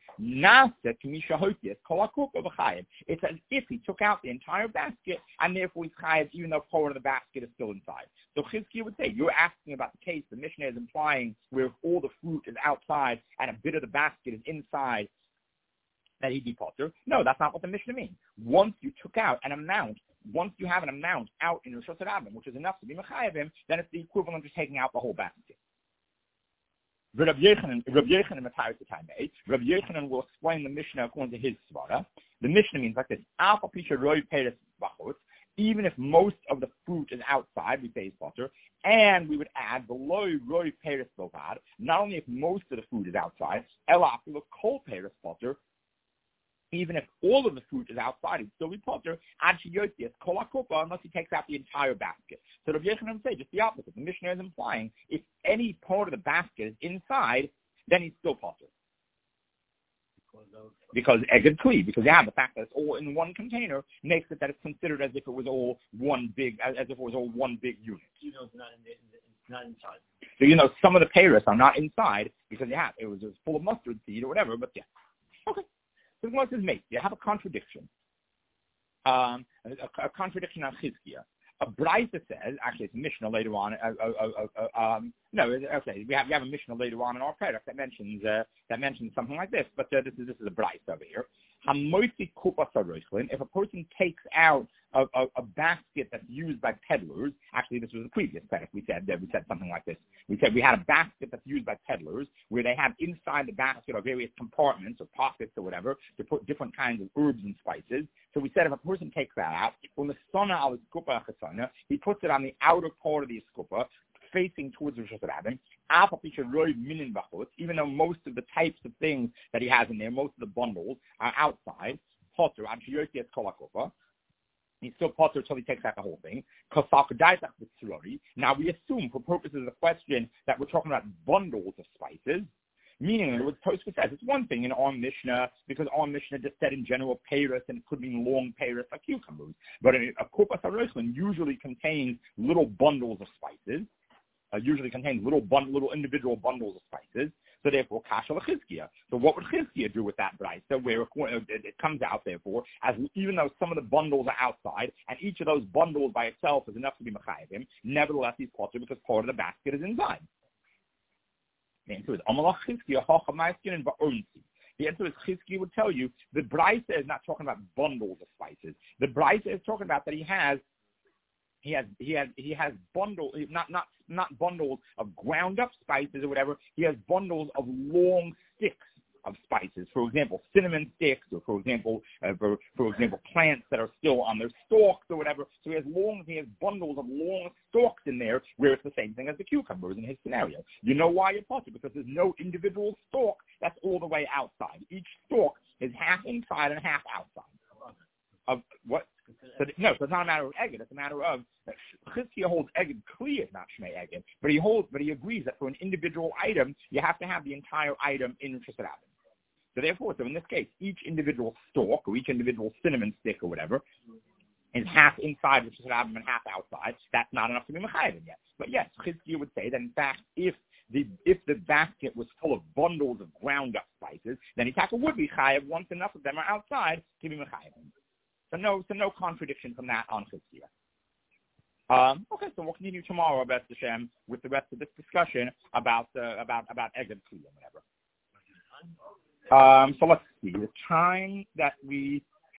it's as if he took out the entire basket, and therefore he's chayev even though part of the basket is still inside. So Chizkiya would say, you're asking about the case the Mishnah is implying where if all the fruit is outside and a bit of the basket is inside, that he'd be potter. No, that's not what the Mishnah means. Once you took out an amount, once you have an amount out in Rishos Rabim, which is enough to be mechayev him, then it's the equivalent of taking out the whole basket. Rabbi Yechanan, Rabbi Yechanan Mataris Taimei. Rabbi Yechanan will explain the Mishnah according to his svara. The Mishnah means like this: Alpha Pisha Roy Peres Bachot. Even if most of the fruit is outside, we say is potter, and we would add the loy roy peres bovad. Not only if most of the fruit is outside, ela afilu kol peres potter. Even if all of the fruit is outside, he'd still be potter. Ad sheyotzias kol hakupa, unless he takes out the entire basket. So Rabbi Yechanan would say just the opposite. The Mishnah is implying if any part of the basket is inside, then he's still potter. Because eged kli, because yeah, the fact that it's all in one container makes it that it's considered as if it was all one big, as, as if it was all one big unit. You know, it's not in the, in the, Not inside. So, you know, some of the payros are not inside because you have, it was, it was full of mustard seed or whatever, but yeah. Okay. So the Gemara says, mate, you have a contradiction. Um, a, a contradiction on Chizkiah. A Brisa says, actually it's a Mishnah later on, uh, uh, uh, uh, um, no, okay, we have, we have a Mishnah later on in our product that mentions, uh, that mentions something like this, but uh, this is, this is a Brisa over here. If a person takes out a, a, a basket that's used by peddlers, actually this was the previous product, we said that we said something like this. We said we had a basket that's used by peddlers where they have inside the basket are various compartments or pockets or whatever to put different kinds of herbs and spices. So we said if a person takes that out, when the sana al skupa chasana, he puts it on the outer part of the skupa, facing towards the Rosh Hashanah, even though most of the types of things that he has in there, most of the bundles are outside, potter, he's still potter until he takes out the whole thing. Now we assume, for purposes of the question, that we're talking about bundles of spices, meaning that what Tosfos says, it's one thing in our Mishnah, because our Mishnah just said in general peiros, and it could mean long peiros like cucumbers. But a kupas haroshlin usually contains little bundles of spices, Uh, usually contains little bun- little individual bundles of spices. So therefore, kasha l'chizkiah. So what would Chizkiah do with that brisa? Where it, it comes out, therefore, as even though some of the bundles are outside, and each of those bundles by itself is enough to be mechayavim, nevertheless he's potter because part of the basket is inside. The answer is amalach Chizkiah hacha ma'askin and ba'ornsi. The answer is Chizkiah would tell you the brisa is not talking about bundles of spices. The brisa is talking about that he has He has he has he has bundles not not not bundles of ground up spices or whatever. He has bundles of long sticks of spices. For example, cinnamon sticks, or for example, uh, for for example, plants that are still on their stalks or whatever. So he has long he has bundles of long stalks in there, where it's the same thing as the cucumbers in his scenario. You know why you're potter? Because there's no individual stalk that's all the way outside. Each stalk is half inside and half outside. Of what? So, no, so it's not a matter of Eged. It's a matter of Chizkiah holds Eged clear, not Shmei Eged. But he holds, but he agrees that for an individual item, you have to have the entire item in Rosh Hashanah. So therefore, so in this case, each individual stalk or each individual cinnamon stick or whatever is half inside Rosh Hashanah and half outside. That's not enough to be Mechayim yet. But yes, Chizkiah would say that in fact, if the if the basket was full of bundles of ground up spices, then Itaka would be Chayav once enough of them are outside to be Mechayim. So no, so no contradiction from that on Chizkiah. Um, okay, so we'll continue tomorrow, B'ez Hashem, with the rest of this discussion about uh, about about Eged Kli and whatever. Um, so let's see the time that we